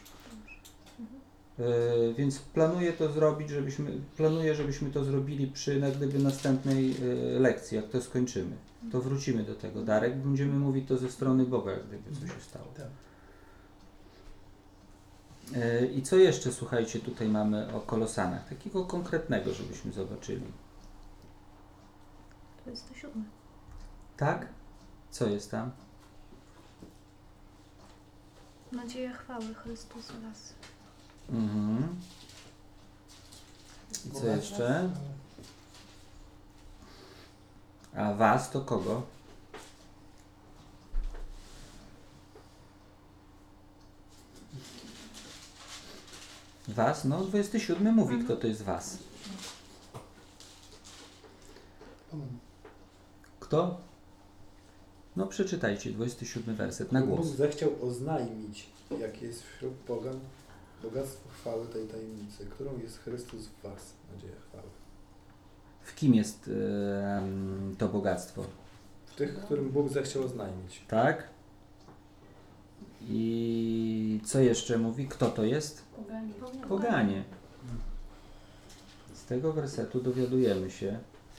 Yy, więc planuję to zrobić, żebyśmy, planuję, żebyśmy to zrobili przy jak gdyby następnej yy, lekcji, jak to skończymy. To wrócimy do tego. Darek, będziemy mówić to ze strony Boga, jak gdyby co się stało. Tak. Yy, I co jeszcze, słuchajcie, tutaj mamy o Kolosanach? Takiego konkretnego, żebyśmy zobaczyli. dwudziesty siódmy. Tak? Co jest tam? Nadzieja chwały Chrystusa raz. Mhm. I co jeszcze? A was to kogo? Was? No, dwudziesty siódmy mówi, kto to jest was. Kto? No, przeczytajcie dwudziesty siódmy werset na głos. Bóg zechciał oznajmić, jakie jest wśród pogan bogactwo chwały tej tajemnicy, którą jest Chrystus w was, nadzieja chwały. W kim jest em, to bogactwo? W tych, którym Bóg zechciał oznajmić. Tak? I co jeszcze mówi? Kto to jest? Poganie. Poganie. Z tego wersetu dowiadujemy się,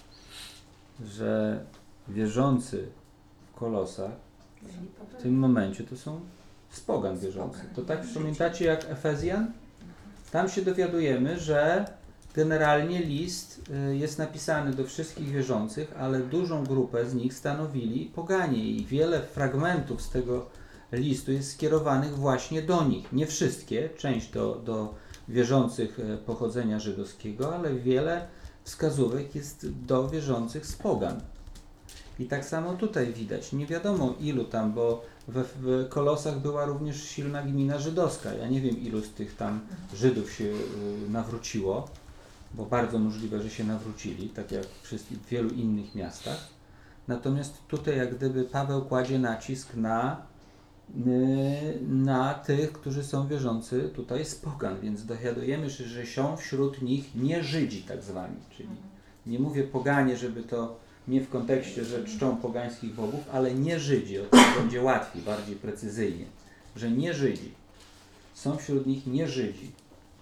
że wierzący w Kolosach w tym momencie to są z pogan wierzących. To tak pamiętacie jak Efezjan? Tam się dowiadujemy, że generalnie list y, jest napisany do wszystkich wierzących, ale dużą grupę z nich stanowili poganie i wiele fragmentów z tego listu jest skierowanych właśnie do nich. Nie wszystkie, część do, do wierzących e, pochodzenia żydowskiego, ale wiele wskazówek jest do wierzących z pogan. I tak samo tutaj widać. Nie wiadomo ilu tam, bo we, w Kolosach była również silna gmina żydowska. Ja nie wiem ilu z tych tam Żydów się y, nawróciło, bo bardzo możliwe, że się nawrócili, tak jak w wielu innych miastach. Natomiast tutaj jak gdyby Paweł kładzie nacisk na, y, na tych, którzy są wierzący tutaj z pogan, więc dowiadujemy się, że są wśród nich nie Żydzi tak zwani, czyli nie mówię poganie, żeby to nie w kontekście, że czczą pogańskich bogów, ale nie Żydzi, o tym będzie łatwiej, bardziej precyzyjnie, że nie Żydzi. Są wśród nich nie Żydzi.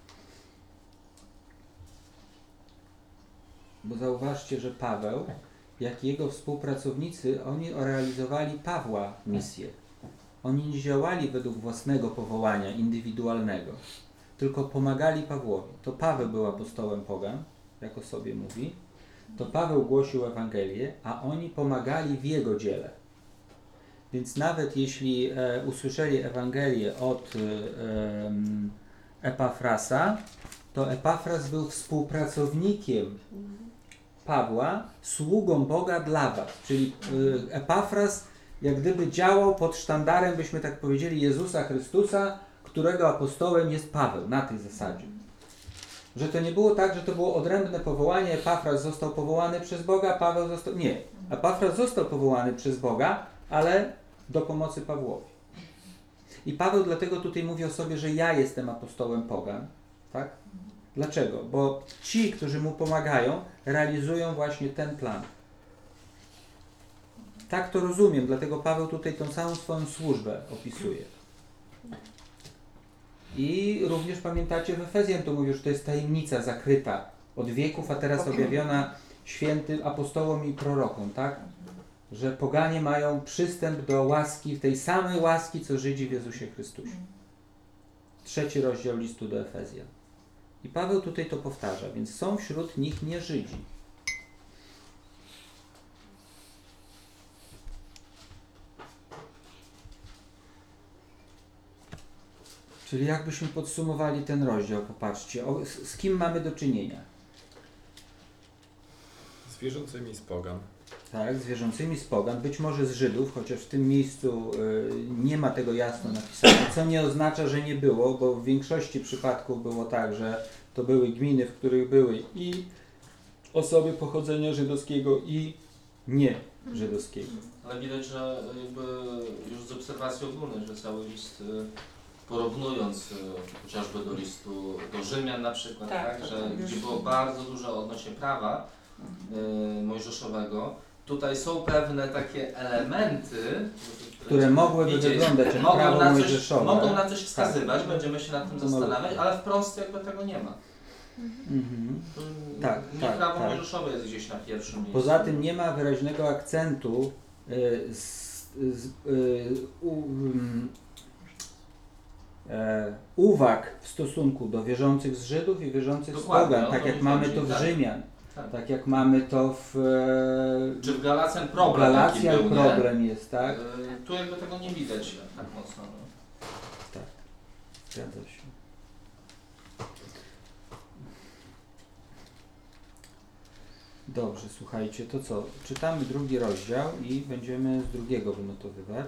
Bo zauważcie, że Paweł, jak i jego współpracownicy, oni realizowali Pawła misję. Oni nie działali według własnego powołania indywidualnego, tylko pomagali Pawłowi. To Paweł był apostołem pogan, jak o sobie mówi. To Paweł głosił Ewangelię, a oni pomagali w jego dziele. Więc nawet jeśli e, usłyszeli Ewangelię od e, e, Epafrasa, to to Epafras był współpracownikiem Pawła, sługą Boga dla was. Czyli y, Epafras jak gdyby działał pod sztandarem, byśmy tak powiedzieli, Jezusa Chrystusa, którego apostołem jest Paweł, na tej zasadzie. Że to nie było tak, że to było odrębne powołanie, Epafras został powołany przez Boga, Paweł został... Nie. Epafras został powołany przez Boga, ale do pomocy Pawłowi. I Paweł dlatego tutaj mówi o sobie, że ja jestem apostołem pogan. Tak? Dlaczego? Bo ci, którzy mu pomagają, realizują właśnie ten plan. Tak to rozumiem, dlatego Paweł tutaj tą całą swoją służbę opisuje. I również pamiętacie w Efezjan to mówił, że to jest tajemnica zakryta od wieków, a teraz objawiona świętym apostołom i prorokom, tak? Że poganie mają przystęp do łaski, tej samej łaski, co Żydzi w Jezusie Chrystusie. Trzeci rozdział listu do Efezjan. I Paweł tutaj to powtarza, więc są wśród nich nie Żydzi. Czyli jakbyśmy podsumowali ten rozdział, popatrzcie, o, z, z kim mamy do czynienia? Z wierzącymi z pogan. Tak, z wierzącymi z pogan, być może z Żydów, chociaż w tym miejscu y, nie ma tego jasno napisane, co nie oznacza, że nie było, bo w większości przypadków było tak, że to były gminy, w których były i osoby pochodzenia żydowskiego i nie żydowskiego. Ale widać, że jakby już z obserwacji ogólnej, że cały list, y, porównując y, chociażby do listu do Rzymian na przykład, Tak, tak, tak, że tak. gdzie było bardzo dużo odnośnie prawa y, mojżeszowego, tutaj są pewne takie elementy, Które mogłyby widzieć, wyglądać jak mogą prawo na coś, mojżeszowe. mogą na coś wskazywać, będziemy się nad tym To zastanawiać, mogą. ale wprost jakby tego nie ma. Mhm. To Tak, nie tak, prawo tak. mojżeszowe jest gdzieś na pierwszym miejscu. Poza tym nie ma wyraźnego akcentu y, z, z, y, u, mm, e, uwag w stosunku do wierzących z Żydów i wierzących Dokładnie, z pogan, o tak to jak mi mamy chodzi, to w tak. Rzymian, Tak. tak jak mamy to w e, Czy w Galacjan problem taki Galacjan był, nie? problem jest, tak? Y, Tu jakby tego nie widać tak mocno. No. Tak, zgadza się. Dobrze, słuchajcie, to co? Czytamy drugi rozdział i będziemy z drugiego wynotowywać.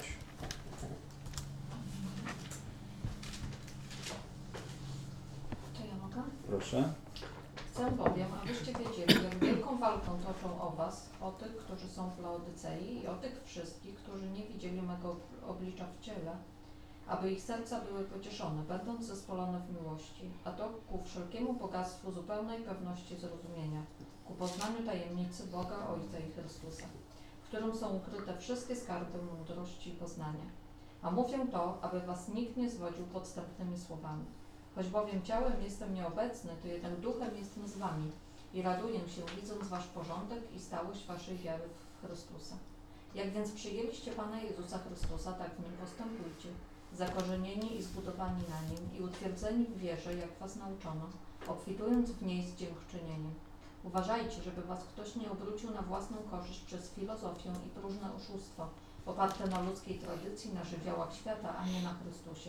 To ja mogę? Proszę. Chcę bowiem, abyście wiedzieli, jak wielką walką toczą o was, o tych, którzy są w Laodycei i o tych wszystkich, którzy nie widzieli mego oblicza w ciele, aby ich serca były pocieszone, będąc zespolone w miłości, a to ku wszelkiemu bogactwu zupełnej pewności zrozumienia, ku poznaniu tajemnicy Boga, Ojca i Chrystusa, w którym są ukryte wszystkie skarby mądrości i poznania. A mówię to, aby was nikt nie zwodził podstępnymi słowami. Choć bowiem ciałem jestem nieobecny, to jednak duchem jestem z wami i raduję się, widząc wasz porządek i stałość waszej wiary w Chrystusa. Jak więc przyjęliście Pana Jezusa Chrystusa, tak w Nim postępujcie, zakorzenieni i zbudowani na Nim i utwierdzeni w wierze, jak was nauczono, obfitując w niej z dziękczynieniem. Uważajcie, żeby was ktoś nie obrócił na własną korzyść przez filozofię i próżne oszustwo, oparte na ludzkiej tradycji, na żywiołach świata, a nie na Chrystusie.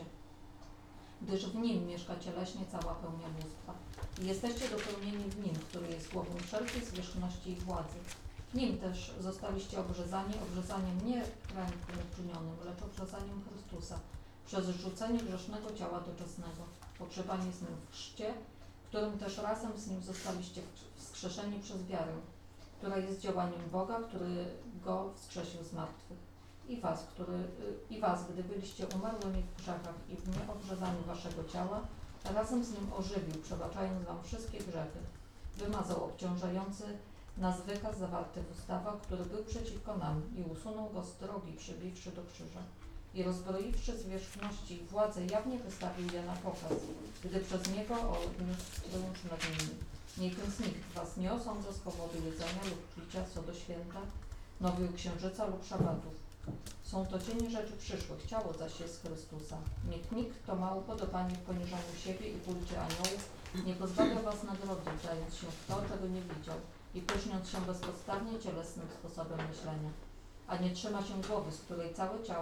Gdyż w Nim mieszka cieleśnie cała pełnia bóstwa. I jesteście dopełnieni w Nim, który jest głową wszelkiej zwierzchności i władzy. W Nim też zostaliście obrzezani, obrzezaniem nie ręką uczynionym, lecz obrzezaniem Chrystusa, przez rzucenie grzesznego ciała doczesnego, pogrzebani z Nim w chrzcie, którym też razem z Nim zostaliście wskrzeszeni przez wiarę, która jest działaniem Boga, który Go wskrzesił z martwych. I was, który, i was, gdy byliście umarłymi w grzechach i w nieobrzezaniu waszego ciała, razem z Nim ożywił, przebaczając wam wszystkie grzechy. Wymazał obciążający nas wykaz zawarty w ustawach, który był przeciwko nam i usunął go z drogi, przybiwszy do krzyża. I rozbroiwszy zwierzchności i władze, jawnie wystawił je na pokaz, gdy przez Niego odniósł triumf nad nimi. Niech więc nikt was nie osądza z powodu jedzenia lub picia co do święta, nowego księżyca lub szabatów. Są to cienie rzeczy przyszłych, ciało zaś jest Chrystusa. Niech nikt, kto ma upodobanie w poniżaniu siebie i kulcie aniołów, nie pozbawia was nagrody, wdając się w to, czego nie widział i pyszniąc się bezpodstawnie cielesnym sposobem myślenia. A nie trzyma się głowy, z której całe ciało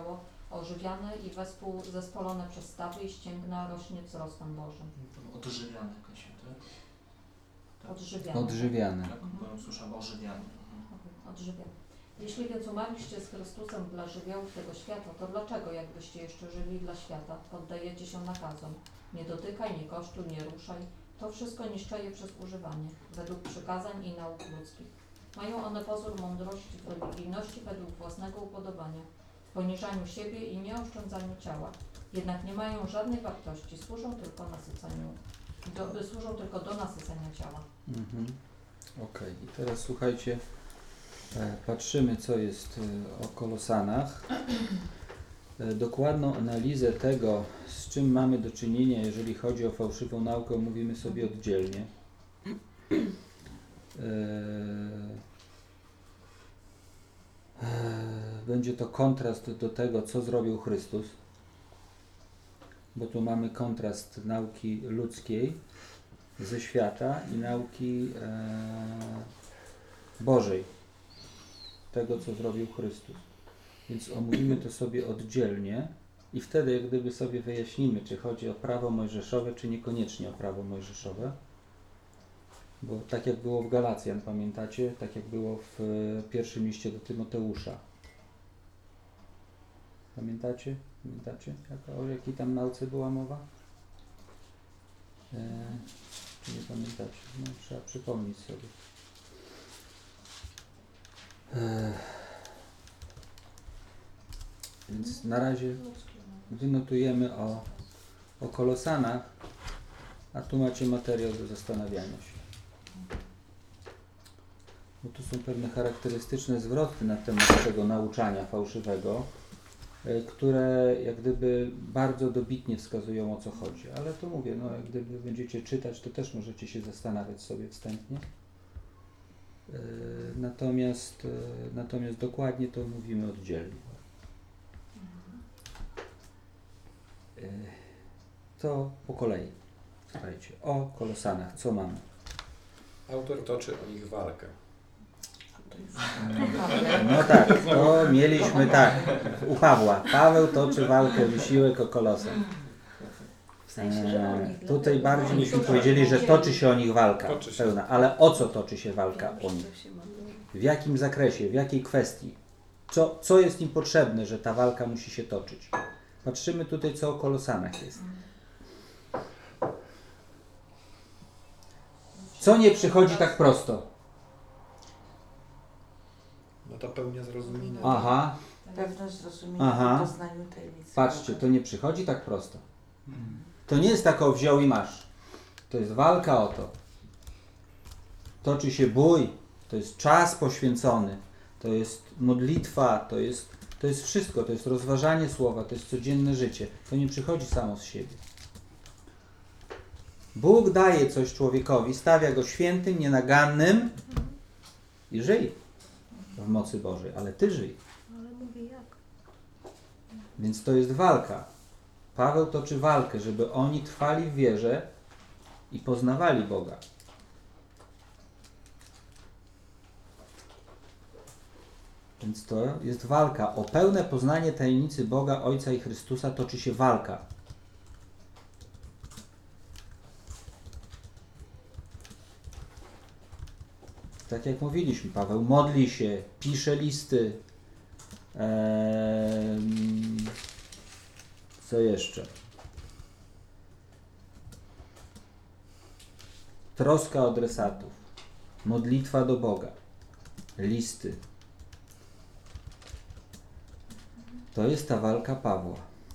ożywiane i wespół zespolone przez stawy i ścięgna rośnie wzrostem Bożym. Odżywiany jakoś, tak? Tak. Odżywiane. Odżywiany. Tak, bo słyszałem ożywiany. Odżywiane. Jeśli więc umarliście z Chrystusem dla żywiołów tego świata, to dlaczego, jakbyście jeszcze żyli dla świata, poddajecie się nakazom? Nie dotykaj, nie kosztuj, nie ruszaj. To wszystko niszczeje przez używanie, według przykazań i nauk ludzkich. Mają one pozór mądrości w religijności według własnego upodobania, w poniżaniu siebie i nieoszczędzaniu ciała. Jednak nie mają żadnej wartości, służą tylko nasyceniu, do, służą tylko do nasycenia ciała. Mhm. Okej, i teraz słuchajcie, e, patrzymy co jest e, o Kolosanach. E, dokładną analizę tego, z czym mamy do czynienia, jeżeli chodzi o fałszywą naukę, mówimy sobie oddzielnie. E, e, będzie to kontrast do tego, co zrobił Chrystus, bo tu mamy kontrast nauki ludzkiej ze świata i nauki e, Bożej, tego co zrobił Chrystus. Więc omówimy to sobie oddzielnie i wtedy jak gdyby sobie wyjaśnimy, czy chodzi o prawo mojżeszowe, czy niekoniecznie o prawo mojżeszowe. Bo tak jak było w Galacjan, pamiętacie? Tak jak było w e, pierwszym liście do Tymoteusza. Pamiętacie? Pamiętacie? Jak, o jakiej tam nauce była mowa? E, czy nie pamiętacie? No, trzeba przypomnieć sobie. E, więc na razie wynotujemy o, o Kolosanach, a tu macie materiał do zastanawiania się. Bo tu są pewne charakterystyczne zwroty na temat tego nauczania fałszywego, które jak gdyby bardzo dobitnie wskazują, o co chodzi. Ale to mówię, no jak gdyby będziecie czytać, to też możecie się zastanawiać sobie wstępnie. Yy, natomiast, yy, natomiast dokładnie to mówimy oddzielnie. Yy, to po kolei. Słuchajcie, o Kolosanach, co mamy? Autor toczy o nich walkę. No tak, to mieliśmy tak, u Pawła. Paweł toczy walkę, wysiłek o Kolosan. W sensie, że o nich. Eee, tutaj bardziej myśmy powiedzieli, że toczy się o nich walka Toczy się. pełna, ale o co toczy się walka o nich? W jakim zakresie, w jakiej kwestii? Co, co jest im potrzebne, że ta walka musi się toczyć? Patrzymy tutaj, co o Kolosanach jest. Co nie przychodzi tak prosto? No to pełnia zrozumienia. Aha, Pewność zrozumienia Aha. w doznaniu tajemnicy. patrzcie, to nie przychodzi tak prosto. To nie jest tak o wziął i masz. To jest walka o to. Toczy się bój, to jest czas poświęcony, to jest modlitwa, to jest, to jest wszystko, to jest rozważanie słowa, to jest codzienne życie. To nie przychodzi samo z siebie. Bóg daje coś człowiekowi, stawia go świętym, nienagannym i żyj w mocy Bożej, ale ty żyj. Ale mówię jak? Więc to jest walka. Paweł toczy walkę, żeby oni trwali w wierze i poznawali Boga. Więc to jest walka. O pełne poznanie tajemnicy Boga, Ojca i Chrystusa toczy się walka. Tak jak mówiliśmy, Paweł modli się, pisze listy. Eee, co jeszcze? Troska o adresatów, modlitwa do Boga, listy. To jest ta walka Pawła.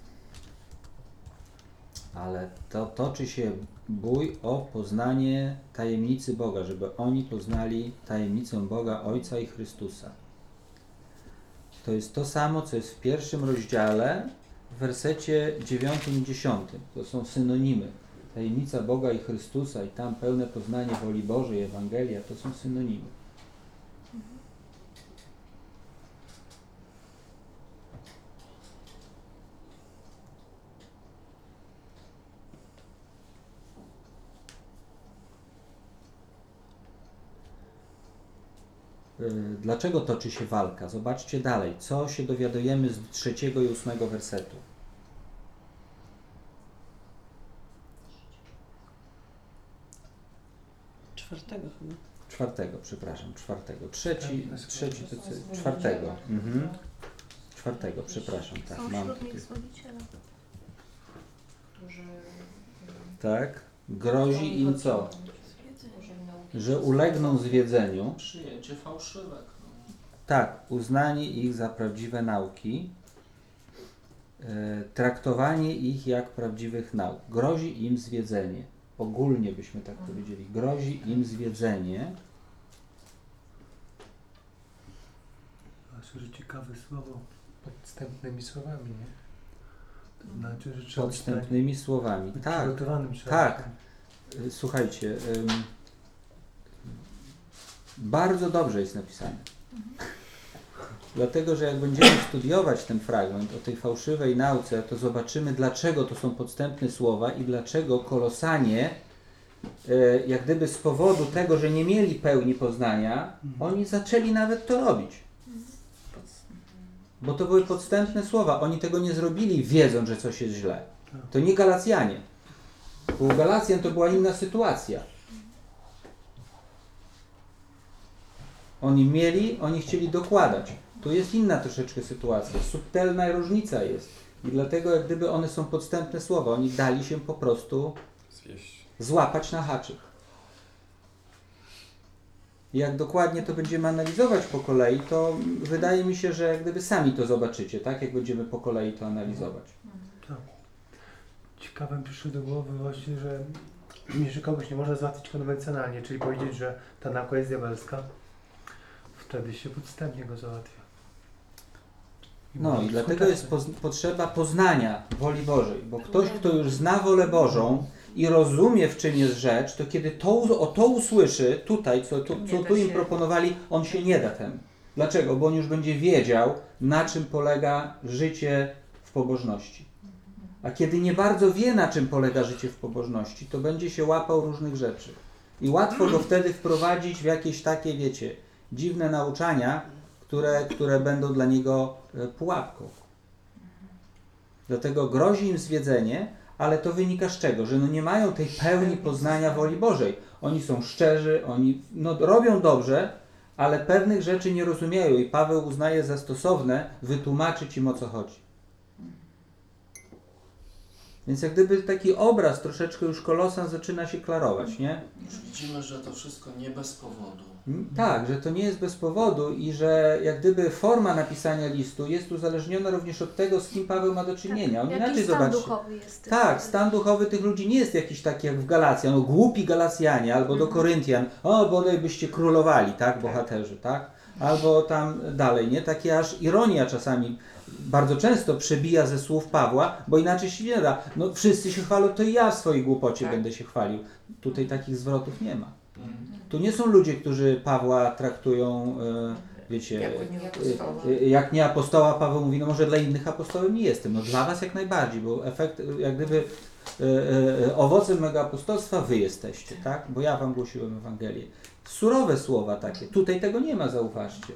Ale to toczy się bój o poznanie tajemnicy Boga, żeby oni poznali tajemnicę Boga, Ojca i Chrystusa. To jest to samo, co jest w pierwszym rozdziale, w wersecie dziewiątym i dziesiątym. To są synonimy. Tajemnica Boga i Chrystusa i tam pełne poznanie woli Bożej, Ewangelia, to są synonimy. y, dlaczego toczy się walka. Zobaczcie dalej, co się dowiadujemy z trzeciego i ósmego wersetu. Czwartego chyba. Czwartego, przepraszam, czwartego. Trzeci, Tak, jest trzeci, to, są co- czwartego. zwodziciele. Mhm. Czwartego, przepraszam, tak, Są mam wśród tutaj. nich zwodziciele. Którzy Tak, grozi im co? Którzy nauki Że ulegną zwiedzeniu. Przyjęcie fałszywek. No. Tak, uznanie ich za prawdziwe nauki, e, traktowanie ich jak prawdziwych nauk. Grozi im zwiedzenie. Ogólnie byśmy tak powiedzieli. Grozi im zwiedzenie. Zwłaszcza, że ciekawe słowo podstępnymi słowami, nie? To znaczy, że trzeba być Podstępnymi słowami. być Tak, przygotowanym. Trzeba tak. być- y, słuchajcie. ym, bardzo dobrze jest napisane. Dlatego, że jak będziemy studiować ten fragment o tej fałszywej nauce, to zobaczymy, dlaczego to są podstępne słowa i dlaczego Kolosanie, e, jak gdyby z powodu tego, że nie mieli pełni poznania, oni zaczęli nawet to robić. Bo to były podstępne słowa. Oni tego nie zrobili, wiedząc, że coś jest źle. To nie Galacjanie. Bo u Galacjan to była inna sytuacja. Oni mieli, oni chcieli dokładać. Tu jest inna troszeczkę sytuacja. Subtelna różnica jest. I dlatego jak gdyby one są podstępne słowa. Oni dali się po prostu Zwieść. złapać na haczyk. I jak dokładnie to będziemy analizować po kolei, to wydaje mi się, że jak gdyby sami to zobaczycie, tak? Jak będziemy po kolei to analizować. Ciekawe mi przyszło do głowy właśnie, że, że kogoś nie można załatwić konwencjonalnie, czyli powiedzieć, że ta nauka jest diabelska, wtedy się podstępnie go załatwia. No i może dlatego skutecznie. jest poz- potrzeba poznania woli Bożej, bo ktoś, kto już zna wolę Bożą i rozumie, w czym jest rzecz, to kiedy to, o to usłyszy, tutaj, co, tu, Nie co da tu im się. proponowali, on się nie da temu. Dlaczego? Bo on już będzie wiedział, na czym polega życie w pobożności. A kiedy nie bardzo wie, na czym polega życie w pobożności, to będzie się łapał różnych rzeczy. I łatwo go wtedy wprowadzić w jakieś takie, wiecie, dziwne nauczania, które, które będą dla niego e, pułapką. Dlatego grozi im zwiedzenie, ale to wynika z czego? Że no nie mają tej pełni poznania woli Bożej. Oni są szczerzy, oni no, robią dobrze, ale pewnych rzeczy nie rozumieją i Paweł uznaje za stosowne wytłumaczyć im, o co chodzi. Więc jak gdyby taki obraz troszeczkę już Kolosan zaczyna się klarować, nie? Już widzimy, że to wszystko nie bez powodu. Mm, Tak, że to nie jest bez powodu i że jak gdyby forma napisania listu jest uzależniona również od tego, z kim Paweł ma do czynienia. On Jaki inaczej stan zobaczy. duchowy jest. Tak, stan duchowy tych ludzi nie jest jakiś taki jak w Galacjan, no głupi Galacjanie, albo do Mhm. Koryntian, o bodaj byście królowali, tak, bohaterzy, tak? Albo tam dalej, nie? Takie aż ironia czasami bardzo często przebija ze słów Pawła, bo inaczej się nie da. No wszyscy się chwalą, to i ja w swojej głupocie Tak. będę się chwalił. Tutaj takich zwrotów nie ma. Mhm. Tu nie są ludzie, którzy Pawła traktują, e, wiecie, Jak nie e, apostoła. e, jak nie apostoła. Paweł mówi, no może dla innych apostołem nie jestem. No dla was jak najbardziej, bo efekt, jak gdyby e, e, owocem mego apostolstwa wy jesteście, tak? Bo ja wam głosiłem Ewangelię. Surowe słowa takie. Tutaj tego nie ma, zauważcie.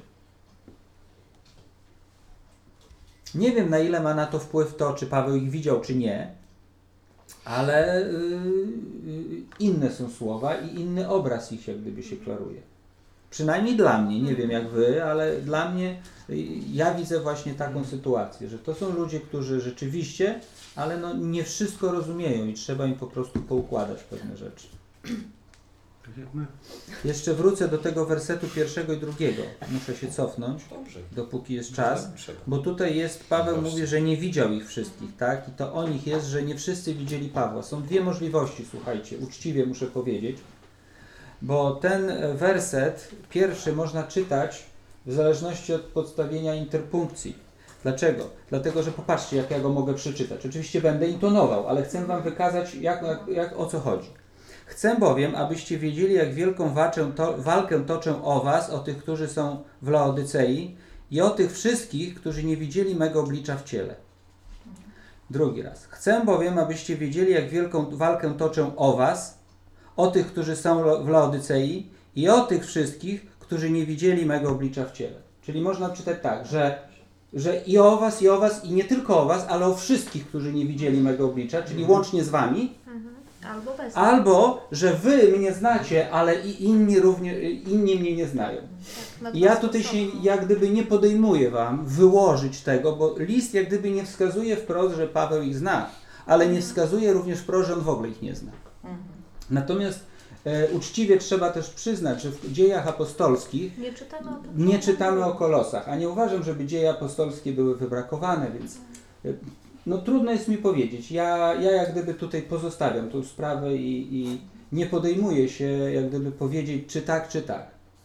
Nie wiem, na ile ma na to wpływ to, czy Paweł ich widział, czy nie, ale yy, inne są słowa i inny obraz ich jak gdyby się klaruje. Przynajmniej dla mnie, nie wiem jak wy, ale dla mnie yy, ja widzę właśnie taką sytuację, że to są ludzie, którzy rzeczywiście, ale no nie wszystko rozumieją i trzeba im po prostu poukładać pewne rzeczy. Tak jak my. Jeszcze wrócę do tego wersetu pierwszego i drugiego. Muszę się cofnąć, Dobrze. dopóki jest czas. Trzeba. Bo tutaj jest, Paweł Właśnie. mówi, że nie widział ich wszystkich, tak? I to o nich jest, że nie wszyscy widzieli Pawła. Są dwie możliwości, słuchajcie, uczciwie muszę powiedzieć, bo ten werset pierwszy można czytać w zależności od podstawienia interpunkcji. Dlaczego? Dlatego, że popatrzcie, jak ja go mogę przeczytać. Oczywiście będę intonował, ale chcę wam wykazać, jak, jak, jak, o co chodzi. Chcę bowiem, abyście wiedzieli, jak wielką walkę, to, walkę toczę o was, o tych, którzy są w Laodycei i o tych wszystkich, którzy nie widzieli mego oblicza w ciele. Drugi raz. Chcę bowiem, abyście wiedzieli, jak wielką walkę toczę o was, o tych, którzy są w Laodycei i o tych wszystkich, którzy nie widzieli mego oblicza w ciele. Czyli można czytać tak, że, że i o was, i o was, i nie tylko o was, ale o wszystkich, którzy nie widzieli mego oblicza, czyli łącznie z wami, Mhm. Albo bez. albo, że wy mnie znacie, ale i inni, równie, inni mnie nie znają. Tak, na I ja dwa tutaj się sposoby. jak gdyby nie podejmuję wam wyłożyć tego, bo list jak gdyby nie wskazuje wprost, że Paweł ich zna, ale nie wskazuje również wprost, że on w ogóle ich nie zna. Mhm. Natomiast e, uczciwie trzeba też przyznać, że w dziejach apostolskich Nie czytamy o tym. nie czytamy o Kolosach, a nie uważam, żeby dzieje apostolskie były wybrakowane, więc e, no trudno jest mi powiedzieć. Ja, ja jak gdyby tutaj pozostawiam tą sprawę i, i nie podejmuję się jak gdyby powiedzieć czy tak, czy tak.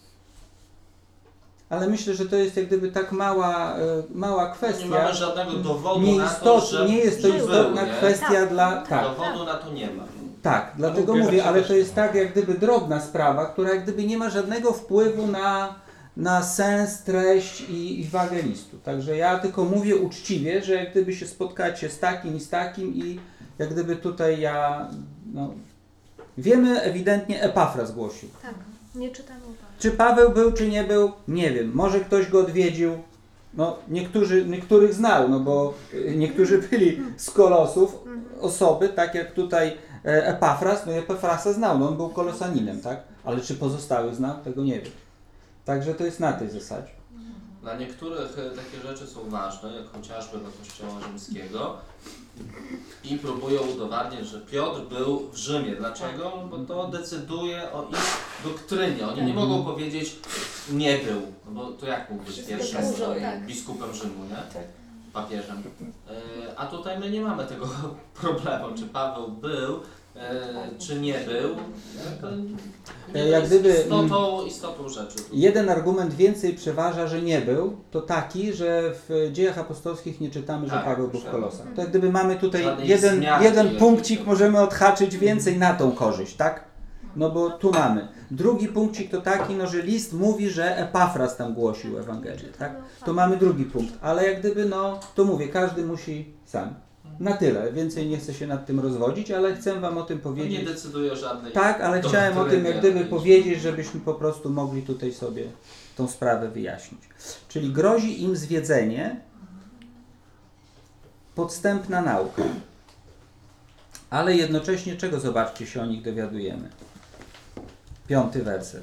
Ale myślę, że to jest jak gdyby tak mała, e, mała kwestia. Nie mamy żadnego dowodu na to, Nieistot, że nie jest to był, istotna nie? kwestia Tak, dla... tak. Tak, Dowodu na to nie ma. tak, dlatego ubierać mówię, się ale też to jest nie. tak jak gdyby drobna sprawa, która jak gdyby nie ma żadnego wpływu na, na sens, treść i, i wagę listu. Także ja tylko mówię uczciwie, że jak gdyby się spotkacie z takim i z takim i jak gdyby tutaj ja... No, wiemy ewidentnie, Epafra zgłosił. Tak, nie czytamy o tym. Czy Paweł był, czy nie był? Nie wiem. Może ktoś go odwiedził. No, niektórzy, niektórych znał, no bo y, niektórzy byli z Kolosów, osoby, tak jak tutaj e, Epafras, no Epafrasa znał, no on był Kolosaninem, tak? Ale czy pozostałych znał? Tego nie wiem. Także to jest na tej zasadzie. Dla niektórych e, takie rzeczy są ważne, jak chociażby dla Kościoła Rzymskiego i próbują udowadniać, że Piotr był w Rzymie. Dlaczego? Bo to decyduje o ich doktrynie. Oni nie mogą powiedzieć nie był, no bo to jak mógł być Wszystko pierwszym dużo, e, tak. biskupem Rzymu, nie? Tak. Papieżem. E, A tutaj my nie mamy tego problemu, czy Paweł był, e, czy nie był. To nie E, jak jest gdyby, istotą, istotą rzeczy. Jeden argument więcej przeważa, że nie był, to taki, że w dziejach apostolskich nie czytamy, że Tak, Paweł był w żadnej- Kolosach. To jak gdyby mamy tutaj żadnej jeden, zmiany jeden jakiejś. punkcik, możemy odhaczyć więcej na tą korzyść, tak? No bo tu mamy. Drugi punkcik to taki, no, że list mówi, że Epafras tam głosił Ewangelię, tak? To mamy drugi punkt, ale jak gdyby, no, to mówię, każdy musi sam. Na tyle, więcej nie chcę się nad tym rozwodzić, ale chcę wam o tym Nie powiedzieć. decyduje o żadnej... Tak, ale chciałem o tym jak gdyby doktrynie. powiedzieć, żebyśmy po prostu mogli tutaj sobie tą sprawę wyjaśnić. Czyli grozi im zwiedzenie, podstępna nauka. Ale jednocześnie czego, zobaczcie, się o nich dowiadujemy? Piąty werset.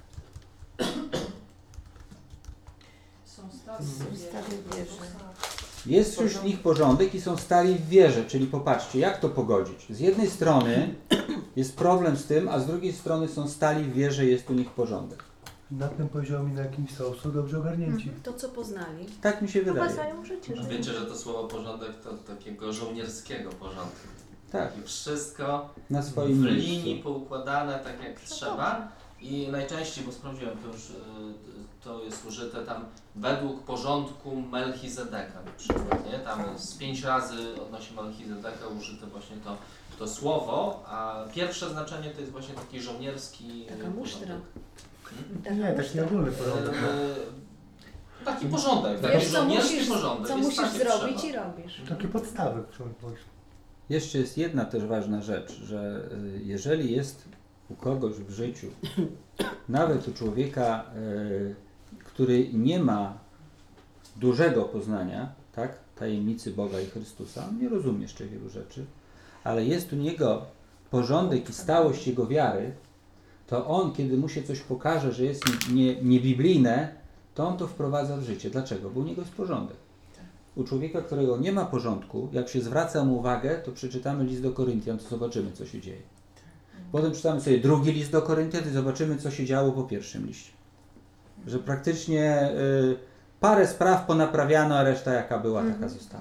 Są stali Są stali w wierze. Jest wśród nich porządek i są stali w wierze, czyli popatrzcie, jak to pogodzić? Z jednej strony jest problem z tym, a z drugiej strony są stali w wierze, jest u nich porządek. Na tym poziomie, na jakim są, są dobrze ogarnięci. To, co poznali. Tak mi się wydaje. Opłacają życie. A że- wiecie, że to słowo porządek to takiego żołnierskiego porządku. Tak, I wszystko na w swoim linii miejscu. poukładane tak jak trzeba. I najczęściej, bo sprawdziłem, to już y, to jest użyte tam według porządku Melchizedeka na przykład, nie? Tam z pięć razy odnośnie Melchizedeka użyte właśnie to, to słowo, a pierwsze znaczenie to jest właśnie taki żołnierski Taka musztra. porządek. Taka Nie, taki musztra. ogólny porządek. E, Taki porządek, taki Wiesz, co żołnierski musisz, porządek. co jest musisz takie zrobić trzeba. i robisz. Takie podstawy, człowiek powie. Jeszcze jest jedna też ważna rzecz, że y, jeżeli jest u kogoś w życiu, nawet u człowieka, y, który nie ma dużego poznania, tak, tajemnicy Boga i Chrystusa, on nie rozumie jeszcze wielu rzeczy, ale jest u niego porządek i stałość jego wiary, to on, kiedy mu się coś pokaże, że jest nie, niebiblijne, to on to wprowadza w życie. Dlaczego? Bo u niego jest porządek. U człowieka, którego nie ma porządku, jak się zwraca mu uwagę, to przeczytamy list do Koryntian, to zobaczymy, co się dzieje. Potem czytamy sobie drugi list do Koryntian i zobaczymy, co się działo po pierwszym liście. Że praktycznie y, parę spraw ponaprawiano, a reszta jaka była, taka została.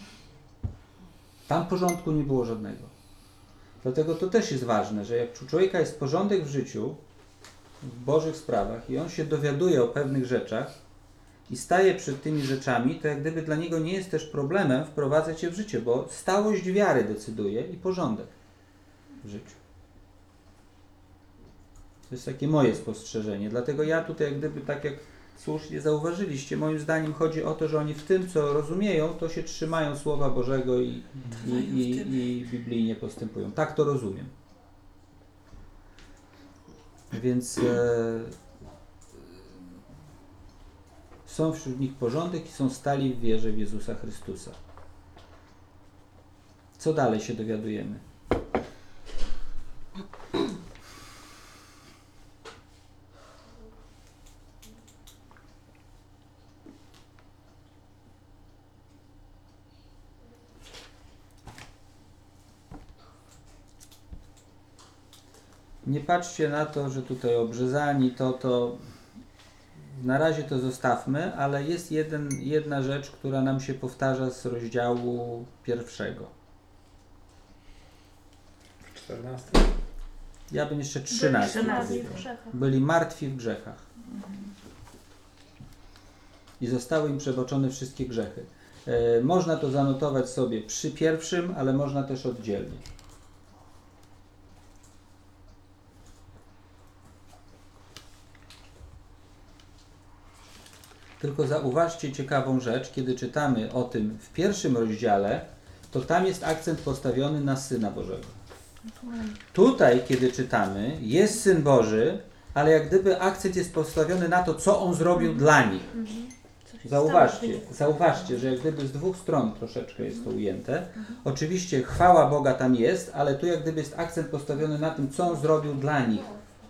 Tam porządku nie było żadnego. Dlatego to też jest ważne, że jak u człowieka jest porządek w życiu, w Bożych sprawach i on się dowiaduje o pewnych rzeczach i staje przed tymi rzeczami, to jak gdyby dla niego nie jest też problemem wprowadzać je w życie, bo stałość wiary decyduje i porządek w życiu. To jest takie moje spostrzeżenie. Dlatego ja tutaj jak gdyby, tak jak słusznie zauważyliście, moim zdaniem chodzi o to, że oni w tym, co rozumieją, to się trzymają Słowa Bożego i, i, i, i biblijnie postępują. Tak to rozumiem. Więc e, są wśród nich porządek i są stali w wierze w Jezusa Chrystusa. Co dalej się dowiadujemy? Nie patrzcie na to, że tutaj obrzezani, to, to na razie to zostawmy, ale jest jeden, jedna rzecz, która nam się powtarza z rozdziału pierwszego. czternasty. Ja bym jeszcze trzynasty trzynasty. powiedział. w grzechach. Byli martwi w grzechach. I zostały im przebaczone wszystkie grzechy. E, można to zanotować sobie przy pierwszym, ale można też oddzielnie. Tylko zauważcie ciekawą rzecz, kiedy czytamy o tym w pierwszym rozdziale, to tam jest akcent postawiony na Syna Bożego. Tutaj, kiedy czytamy, jest Syn Boży, ale jak gdyby akcent jest postawiony na to, co On zrobił dla nich. Zauważcie, zauważcie, że jak gdyby z dwóch stron troszeczkę jest to ujęte. Oczywiście chwała Boga tam jest, ale tu jak gdyby jest akcent postawiony na tym, co On zrobił dla nich.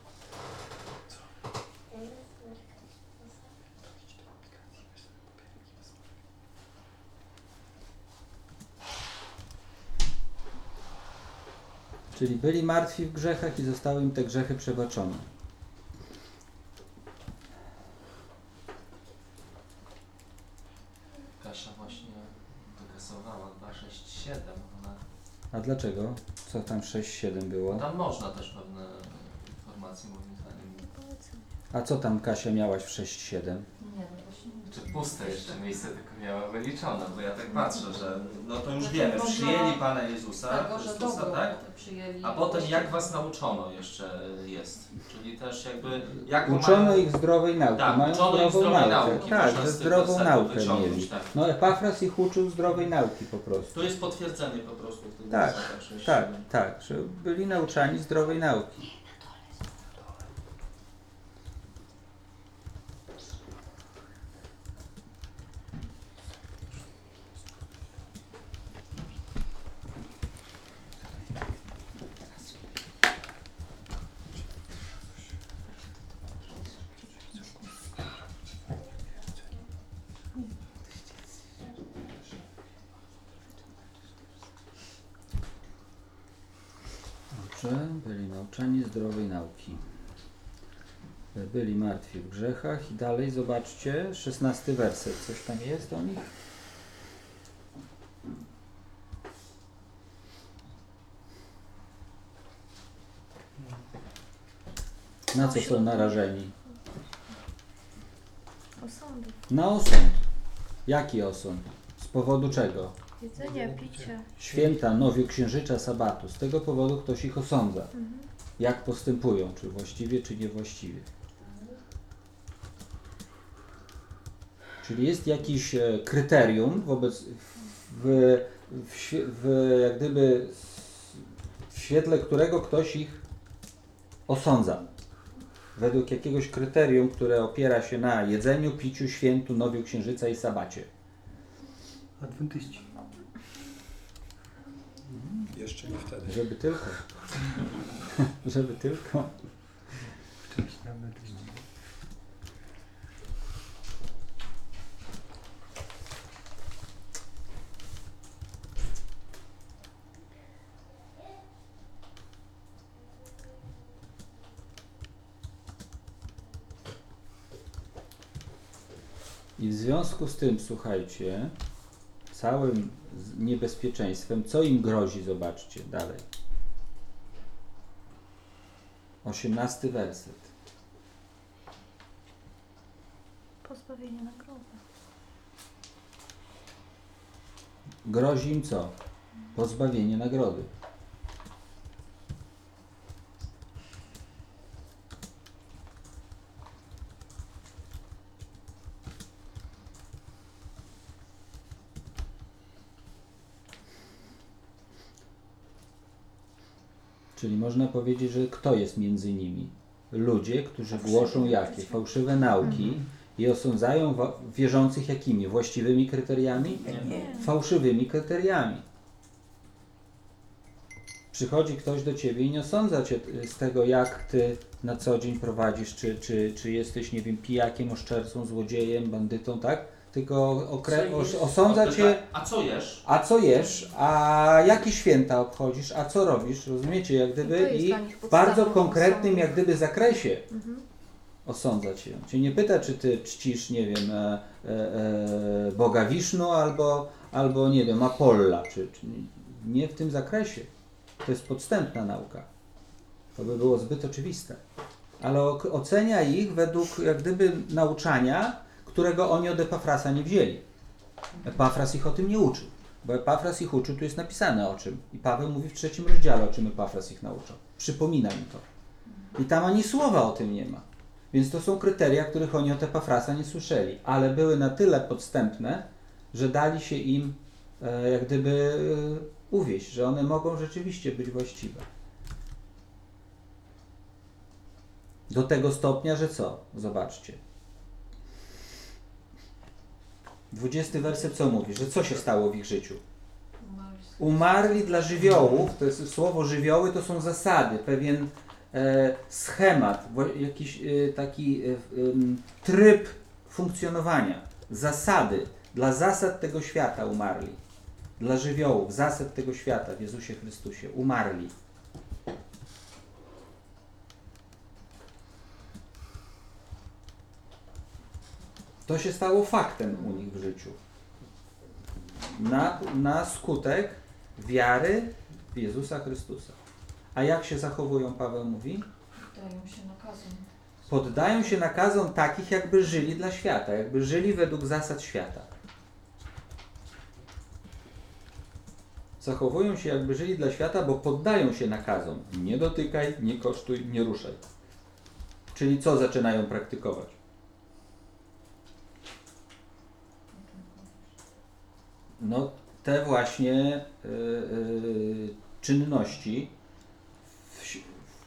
Czyli byli martwi w grzechach i zostały im te grzechy przebaczone. Kasia właśnie wykasowała dwa sześć siedem, ale A dlaczego? Co tam sześć siedem było? tam można też pewne informacje moim zdaniem. A co tam Kasia miałaś w sześć siedem? Nie, no właśnie. Czy puste jeszcze miejsce tylko miała wyliczone, bo ja tak patrzę, że no to już Znaczy, wiemy, można- przyjęli Pana Jezusa, Tego, że Chrystusa, dobro tak? przyjęli. A potem jak was nauczono jeszcze jest, czyli też jakby jaką Uczono mają... ich zdrowej nauki, Tak, mają uczono ich zdrową zdrowej naukę. nauki, Tak, można że z tego zdrową wstępu naukę wyciągnąć, mieli. tak. No Epafras ich uczył zdrowej nauki po prostu. Tu jest potwierdzenie po prostu w tym Tak, wersetach sześć, Tak, siedem. tak, że byli nauczani zdrowej nauki. Dobrze, byli nauczani zdrowej nauki. Byli martwi w grzechach i dalej zobaczcie, szesnasty werset. Coś tam jest o nich? Na co są narażeni? Osądów. Na osąd. Jaki osąd? Z powodu czego? Jedzenie, picie. Święta, nowiuksiężycza, sabatu. Z tego powodu ktoś ich osądza. Mhm. Jak postępują, czy właściwie, czy niewłaściwie. Czyli jest jakieś e, kryterium wobec, w, w, świe- w, jak gdyby w świetle którego ktoś ich osądza. Według jakiegoś kryterium, które opiera się na jedzeniu, piciu, świętu, nowiuksiężyca i sabacie. Adwentyści. Jeszcze nie wtedy. Żeby tylko. Żeby tylko. Wcześniej adwentyści. I w związku z tym, słuchajcie, całym z- niebezpieczeństwem, co im grozi, zobaczcie dalej. Osiemnasty werset. Pozbawienie nagrody. Grozi im co? Pozbawienie nagrody. Czyli można powiedzieć, że kto jest między nimi? Ludzie, którzy głoszą jakie? Fałszywe nauki i osądzają wa- wierzących jakimi? Właściwymi kryteriami? Nie. Fałszywymi kryteriami. Przychodzi ktoś do ciebie i nie osądza cię z tego, jak ty na co dzień prowadzisz, czy, czy, czy jesteś, nie wiem, pijakiem, oszczercą, złodziejem, bandytą, tak? Tylko okre- Co os- jesz? osądza Odpyta- cię, A co jesz? a co jesz, a jakie święta obchodzisz, a co robisz, rozumiecie, jak To gdyby jest i dla nich w podstawą bardzo konkretnym osądu. jak gdyby zakresie Mhm. osądza cię. Cię nie pyta, czy ty czcisz, nie wiem, e, e, e, Boga Wisznu albo, albo nie wiem, Apolla, czy, czy nie w tym zakresie. To jest podstępna nauka. To by było zbyt oczywiste. Ale ok- ocenia ich według jak gdyby nauczania, którego oni od Epafrasa nie wzięli. Epafras ich o tym nie uczył. Bo Epafras ich uczył, tu jest napisane o czym. I Paweł mówi w trzecim rozdziale, o czym Epafras ich nauczał. Przypomina im to. I tam ani słowa o tym nie ma. Więc to są kryteria, których oni od Epafrasa nie słyszeli. Ale były na tyle podstępne, że dali się im e, jak gdyby e, uwieść, że one mogą rzeczywiście być właściwe. Do tego stopnia, że co? Zobaczcie. Dwudziesty werset co mówi? Że co się stało w ich życiu? Umarli dla żywiołów, to jest słowo żywioły, to są zasady, pewien e, schemat, wo- jakiś e, taki e, em, tryb funkcjonowania, zasady, dla zasad tego świata umarli. Dla żywiołów, zasad tego świata w Jezusie Chrystusie umarli. To się stało faktem u nich w życiu. Na, na skutek wiary w Jezusa Chrystusa. A jak się zachowują, Paweł mówi? Dają się nakazom. Poddają się nakazom takich, jakby żyli dla świata, jakby żyli według zasad świata. Zachowują się, jakby żyli dla świata, bo poddają się nakazom. Nie dotykaj, nie kosztuj, nie ruszaj. Czyli co zaczynają praktykować? No, te właśnie y, y, czynności w, si-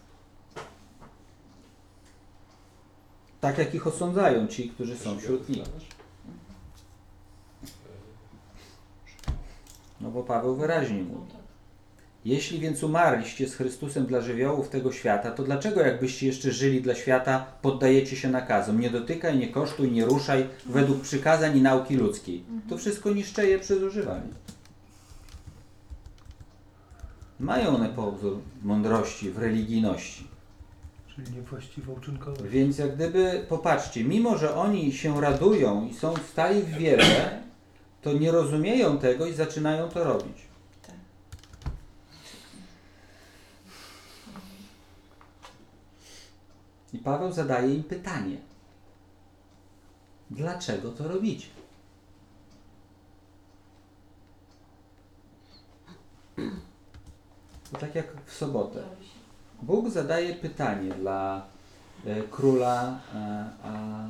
tak jak ich osądzają ci, którzy są wśród nich. No bo Paweł wyraźnie mówi. Jeśli więc umarliście z Chrystusem dla żywiołów tego świata, to dlaczego jakbyście jeszcze żyli dla świata, poddajecie się nakazom? Nie dotykaj, nie kosztuj, nie ruszaj według przykazań i nauki ludzkiej. To wszystko niszczeje przez używanie. Mają one powód mądrości w religijności. Czyli niewłaściwą uczynkowość. Więc jak gdyby, popatrzcie, mimo że oni się radują i są stali w wierze, to nie rozumieją tego i zaczynają to robić. I Paweł zadaje im pytanie. Dlaczego to robicie? To tak jak w sobotę. Bóg zadaje pytanie dla e, króla e, a...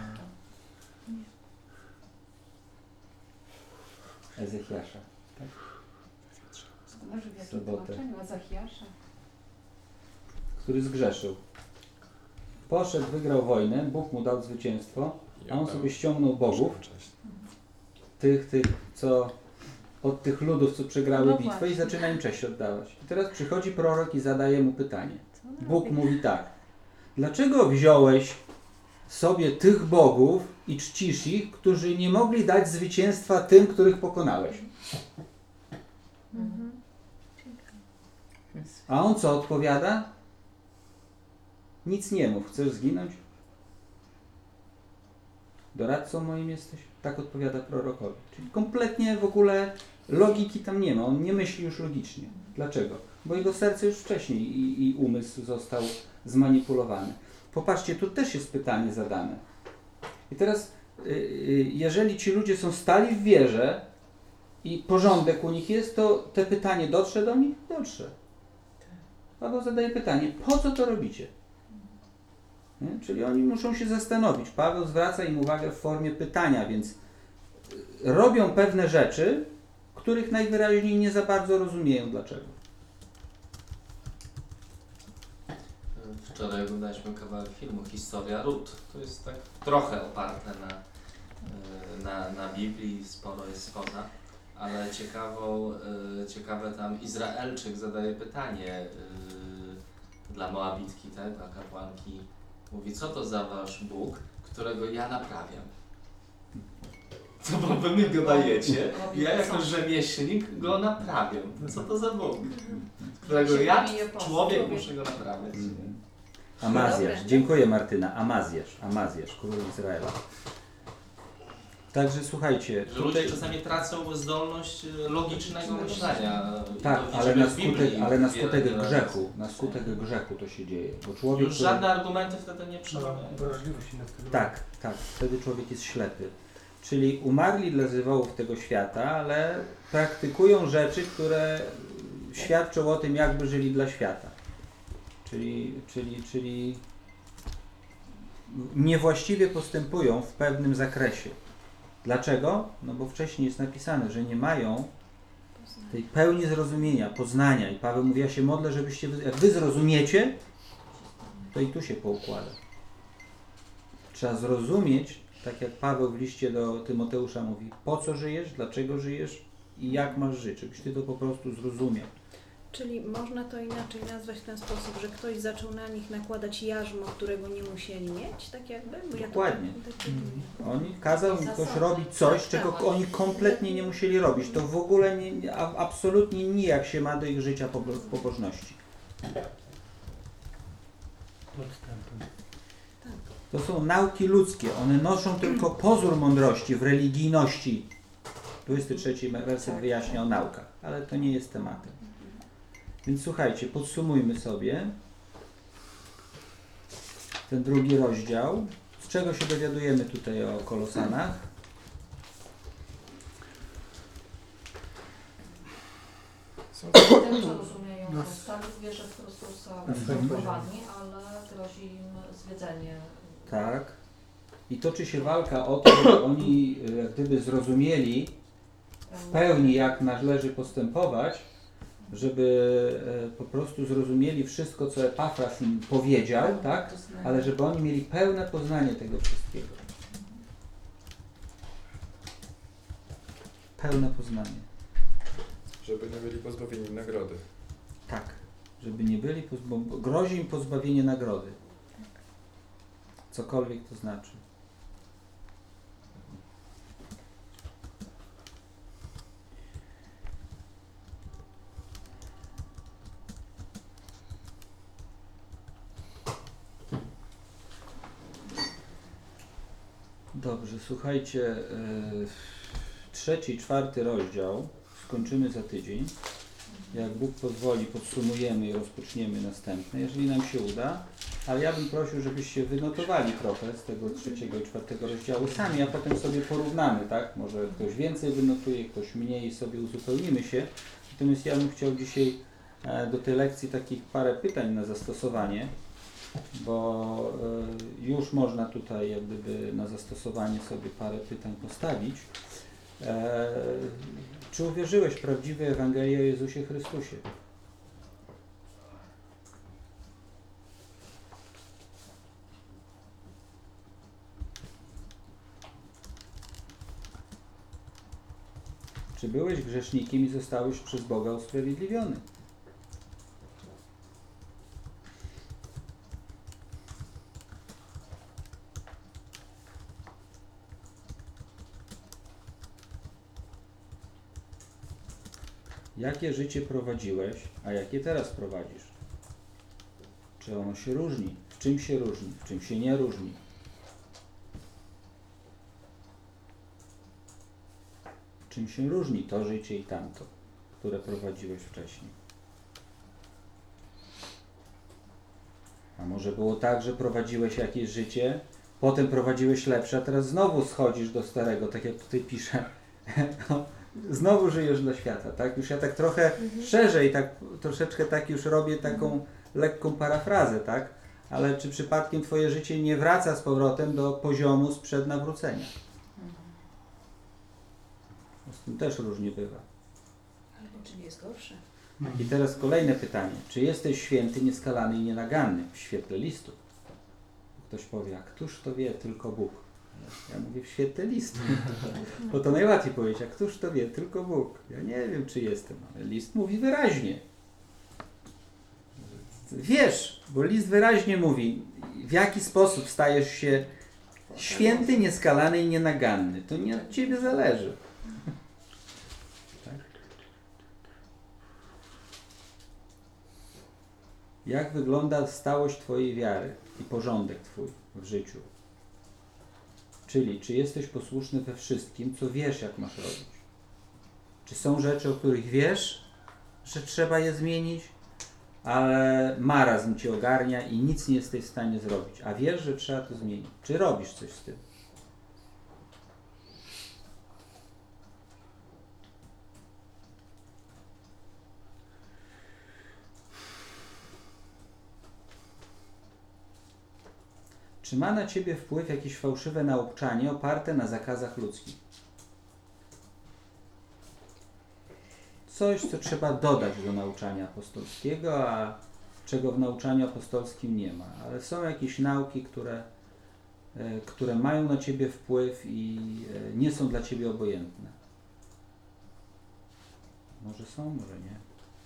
Ezechiasza. Tak? Może w jakim Sobotę. tłumaczeniu Ezechiasza? Który zgrzeszył. Poszedł, wygrał wojnę, Bóg mu dał zwycięstwo, a on sobie ściągnął bogów, tych, tych, co od tych ludów, co przegrały No bitwę właśnie. i zaczyna im cześć oddawać. I teraz przychodzi prorok i zadaje mu pytanie. Co on Bóg robi? mówi tak. Dlaczego wziąłeś sobie tych bogów i czcisz ich, którzy nie mogli dać zwycięstwa tym, których pokonałeś? Mhm. A on co odpowiada? Nic nie mów. Chcesz zginąć? Doradcą moim jesteś? Tak odpowiada prorokowi. Czyli kompletnie w ogóle logiki tam nie ma. On nie myśli już logicznie. Dlaczego? Bo jego serce już wcześniej i, i umysł został zmanipulowany. Popatrzcie, tu też jest pytanie zadane. I teraz, y, y, jeżeli ci ludzie są stali w wierze i porządek u nich jest, to te pytanie dotrze do nich? Dotrze. Paweł zadaje pytanie, po co to robicie? Nie? Czyli oni muszą się zastanowić. Paweł zwraca im uwagę w formie pytania, więc robią pewne rzeczy, których najwyraźniej nie za bardzo rozumieją dlaczego. wczoraj oglądaliśmy kawałek filmu Historia Rut. To jest tak trochę oparte na, y, na, na Biblii, sporo jest spoza, ale ciekawą, y, ciekawe tam Izraelczyk zadaje pytanie y, dla Moabitki, tak, dla kapłanki. Mówi, co to za wasz Bóg, którego ja naprawiam? Co bo wy mi go dajecie, ja jako rzemieślnik go naprawiam. Co to za Bóg? Którego ja, człowiek, muszę go naprawiać. Mhm. Amazjasz. Dziękuję Martyna. Amazjasz. Amazjasz, król Izraela. Także słuchajcie, Że ludzie tutaj, czasami tracą zdolność logicznego myślenia. tak, I to ale widzimy na w Biblii skutek, ale na wiele, skutek wiele grzechu, razy. na skutek grzechu to się dzieje. Bo człowiek, Już który- żadne argumenty wtedy nie No, przemawiają. wrażliwość inna wtedy. Tak, tak. Wtedy człowiek jest ślepy. Czyli umarli dla zwywałów tego świata, ale praktykują rzeczy, które świadczą o tym, jakby żyli dla świata. Czyli, czyli, czyli niewłaściwie postępują w pewnym zakresie. Dlaczego? No bo wcześniej jest napisane, że nie mają tej pełni zrozumienia, poznania. I Paweł mówi, ja się modlę, żebyście, wy- jak wy zrozumiecie, to i tu się poukłada. Trzeba zrozumieć, tak jak Paweł w liście do Tymoteusza mówi, po co żyjesz, dlaczego żyjesz i jak masz żyć, żebyś ty to po prostu zrozumiał. Czyli można to inaczej nazwać w ten sposób, że ktoś zaczął na nich nakładać jarzmo, którego nie musieli mieć, tak jakby? Bo ja to Dokładnie. tak interpretuję. Oni kazał im ktoś robić coś, czego oni kompletnie nie musieli robić. To w ogóle nie, nie, a- absolutnie nijak się ma do ich życia po, w pobożności. Podstępem. To są nauki ludzkie. One noszą tylko pozór mądrości w religijności. dwudziesty trzeci werset wyjaśnia o naukach, ale to nie jest tematem. Więc słuchajcie, podsumujmy sobie ten drugi rozdział. Z czego się dowiadujemy tutaj o Kolosanach? Są Tym, co rozumieją, No. zostali w wierze w Chrystusa Na swoim umiłowani, ale grozi im zwiedzenie. Tak. I toczy się walka o to, żeby oni e, jak gdyby zrozumieli w pełni, jak należy postępować, żeby e, po prostu zrozumieli wszystko, co Epafras im powiedział, tak? Ale żeby oni mieli pełne poznanie tego wszystkiego. Pełne poznanie. żeby nie byli pozbawieni nagrody. Tak. Żeby nie byli, poz- bo grozi im pozbawienie nagrody. Cokolwiek to znaczy. Dobrze, słuchajcie, yy, trzeci, czwarty rozdział skończymy za tydzień. Jak Bóg pozwoli, podsumujemy i rozpoczniemy następne, jeżeli nam się uda. Ale ja bym prosił, żebyście wynotowali trochę z tego trzeciego i czwartego rozdziału sami, a potem sobie porównamy, tak? Może ktoś więcej wynotuje, ktoś mniej, sobie uzupełnimy się. Natomiast ja bym chciał dzisiaj e, do tej lekcji takich parę pytań na zastosowanie, bo e, już można tutaj jak gdyby na zastosowanie sobie parę pytań postawić. E, czy uwierzyłeś w prawdziwe Ewangelię o Jezusie Chrystusie? Czy byłeś grzesznikiem i zostałeś przez Boga usprawiedliwiony? Jakie życie prowadziłeś, a jakie teraz prowadzisz? Czy ono się różni? W czym się różni? W czym się nie różni? W czym się różni to życie i tamto, które prowadziłeś wcześniej? A może było tak, że prowadziłeś jakieś życie, potem prowadziłeś lepsze, a teraz znowu schodzisz do starego, tak jak tutaj pisze. No, znowu żyjesz dla świata, tak? Już ja tak trochę szerzej, tak troszeczkę tak już robię taką lekką parafrazę, tak? Ale czy przypadkiem twoje życie nie wraca z powrotem do poziomu sprzed nawrócenia? Z tym też różnie bywa. Albo czy nie jest gorsze? I teraz kolejne pytanie. Czy jesteś święty, nieskalany i nienaganny w świetle listu? Ktoś powie, a któż to wie, tylko Bóg. Ja mówię, w świetle listu. Bo to najłatwiej powiedzieć, a któż to wie, tylko Bóg. Ja nie wiem, czy jestem, ale list mówi wyraźnie. Wiesz, bo list wyraźnie mówi, w jaki sposób stajesz się święty, nieskalany i nienaganny. To nie od ciebie zależy. Tak? Jak wygląda stałość twojej wiary i porządek twój w życiu? Czyli, czy jesteś posłuszny we wszystkim, co wiesz, jak masz robić? Czy są rzeczy, o których wiesz, że trzeba je zmienić, ale marazm cię ogarnia i nic nie jesteś w stanie zrobić, a wiesz, że trzeba to zmienić? Czy robisz coś z tym? Czy ma na ciebie wpływ jakieś fałszywe nauczanie oparte na zakazach ludzkich? Coś, co trzeba dodać do nauczania apostolskiego, a czego w nauczaniu apostolskim nie ma. Ale są jakieś nauki, które, e, które mają na ciebie wpływ i e, nie są dla ciebie obojętne. Może są, może nie.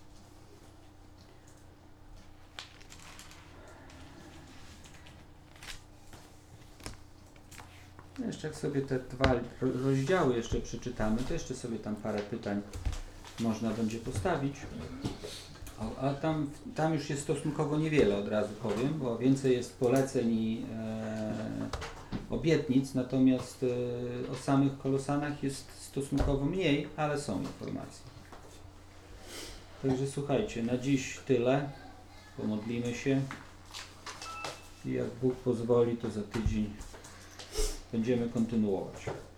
Jeszcze jak sobie te dwa rozdziały jeszcze przeczytamy, to jeszcze sobie tam parę pytań można będzie postawić. A, a tam, tam już jest stosunkowo niewiele, od razu powiem, bo więcej jest poleceń i e, obietnic, natomiast e, o samych Kolosanach jest stosunkowo mniej, ale są informacje. Także słuchajcie, na dziś tyle. Pomodlimy się i jak Bóg pozwoli, to za tydzień będziemy kontynuować.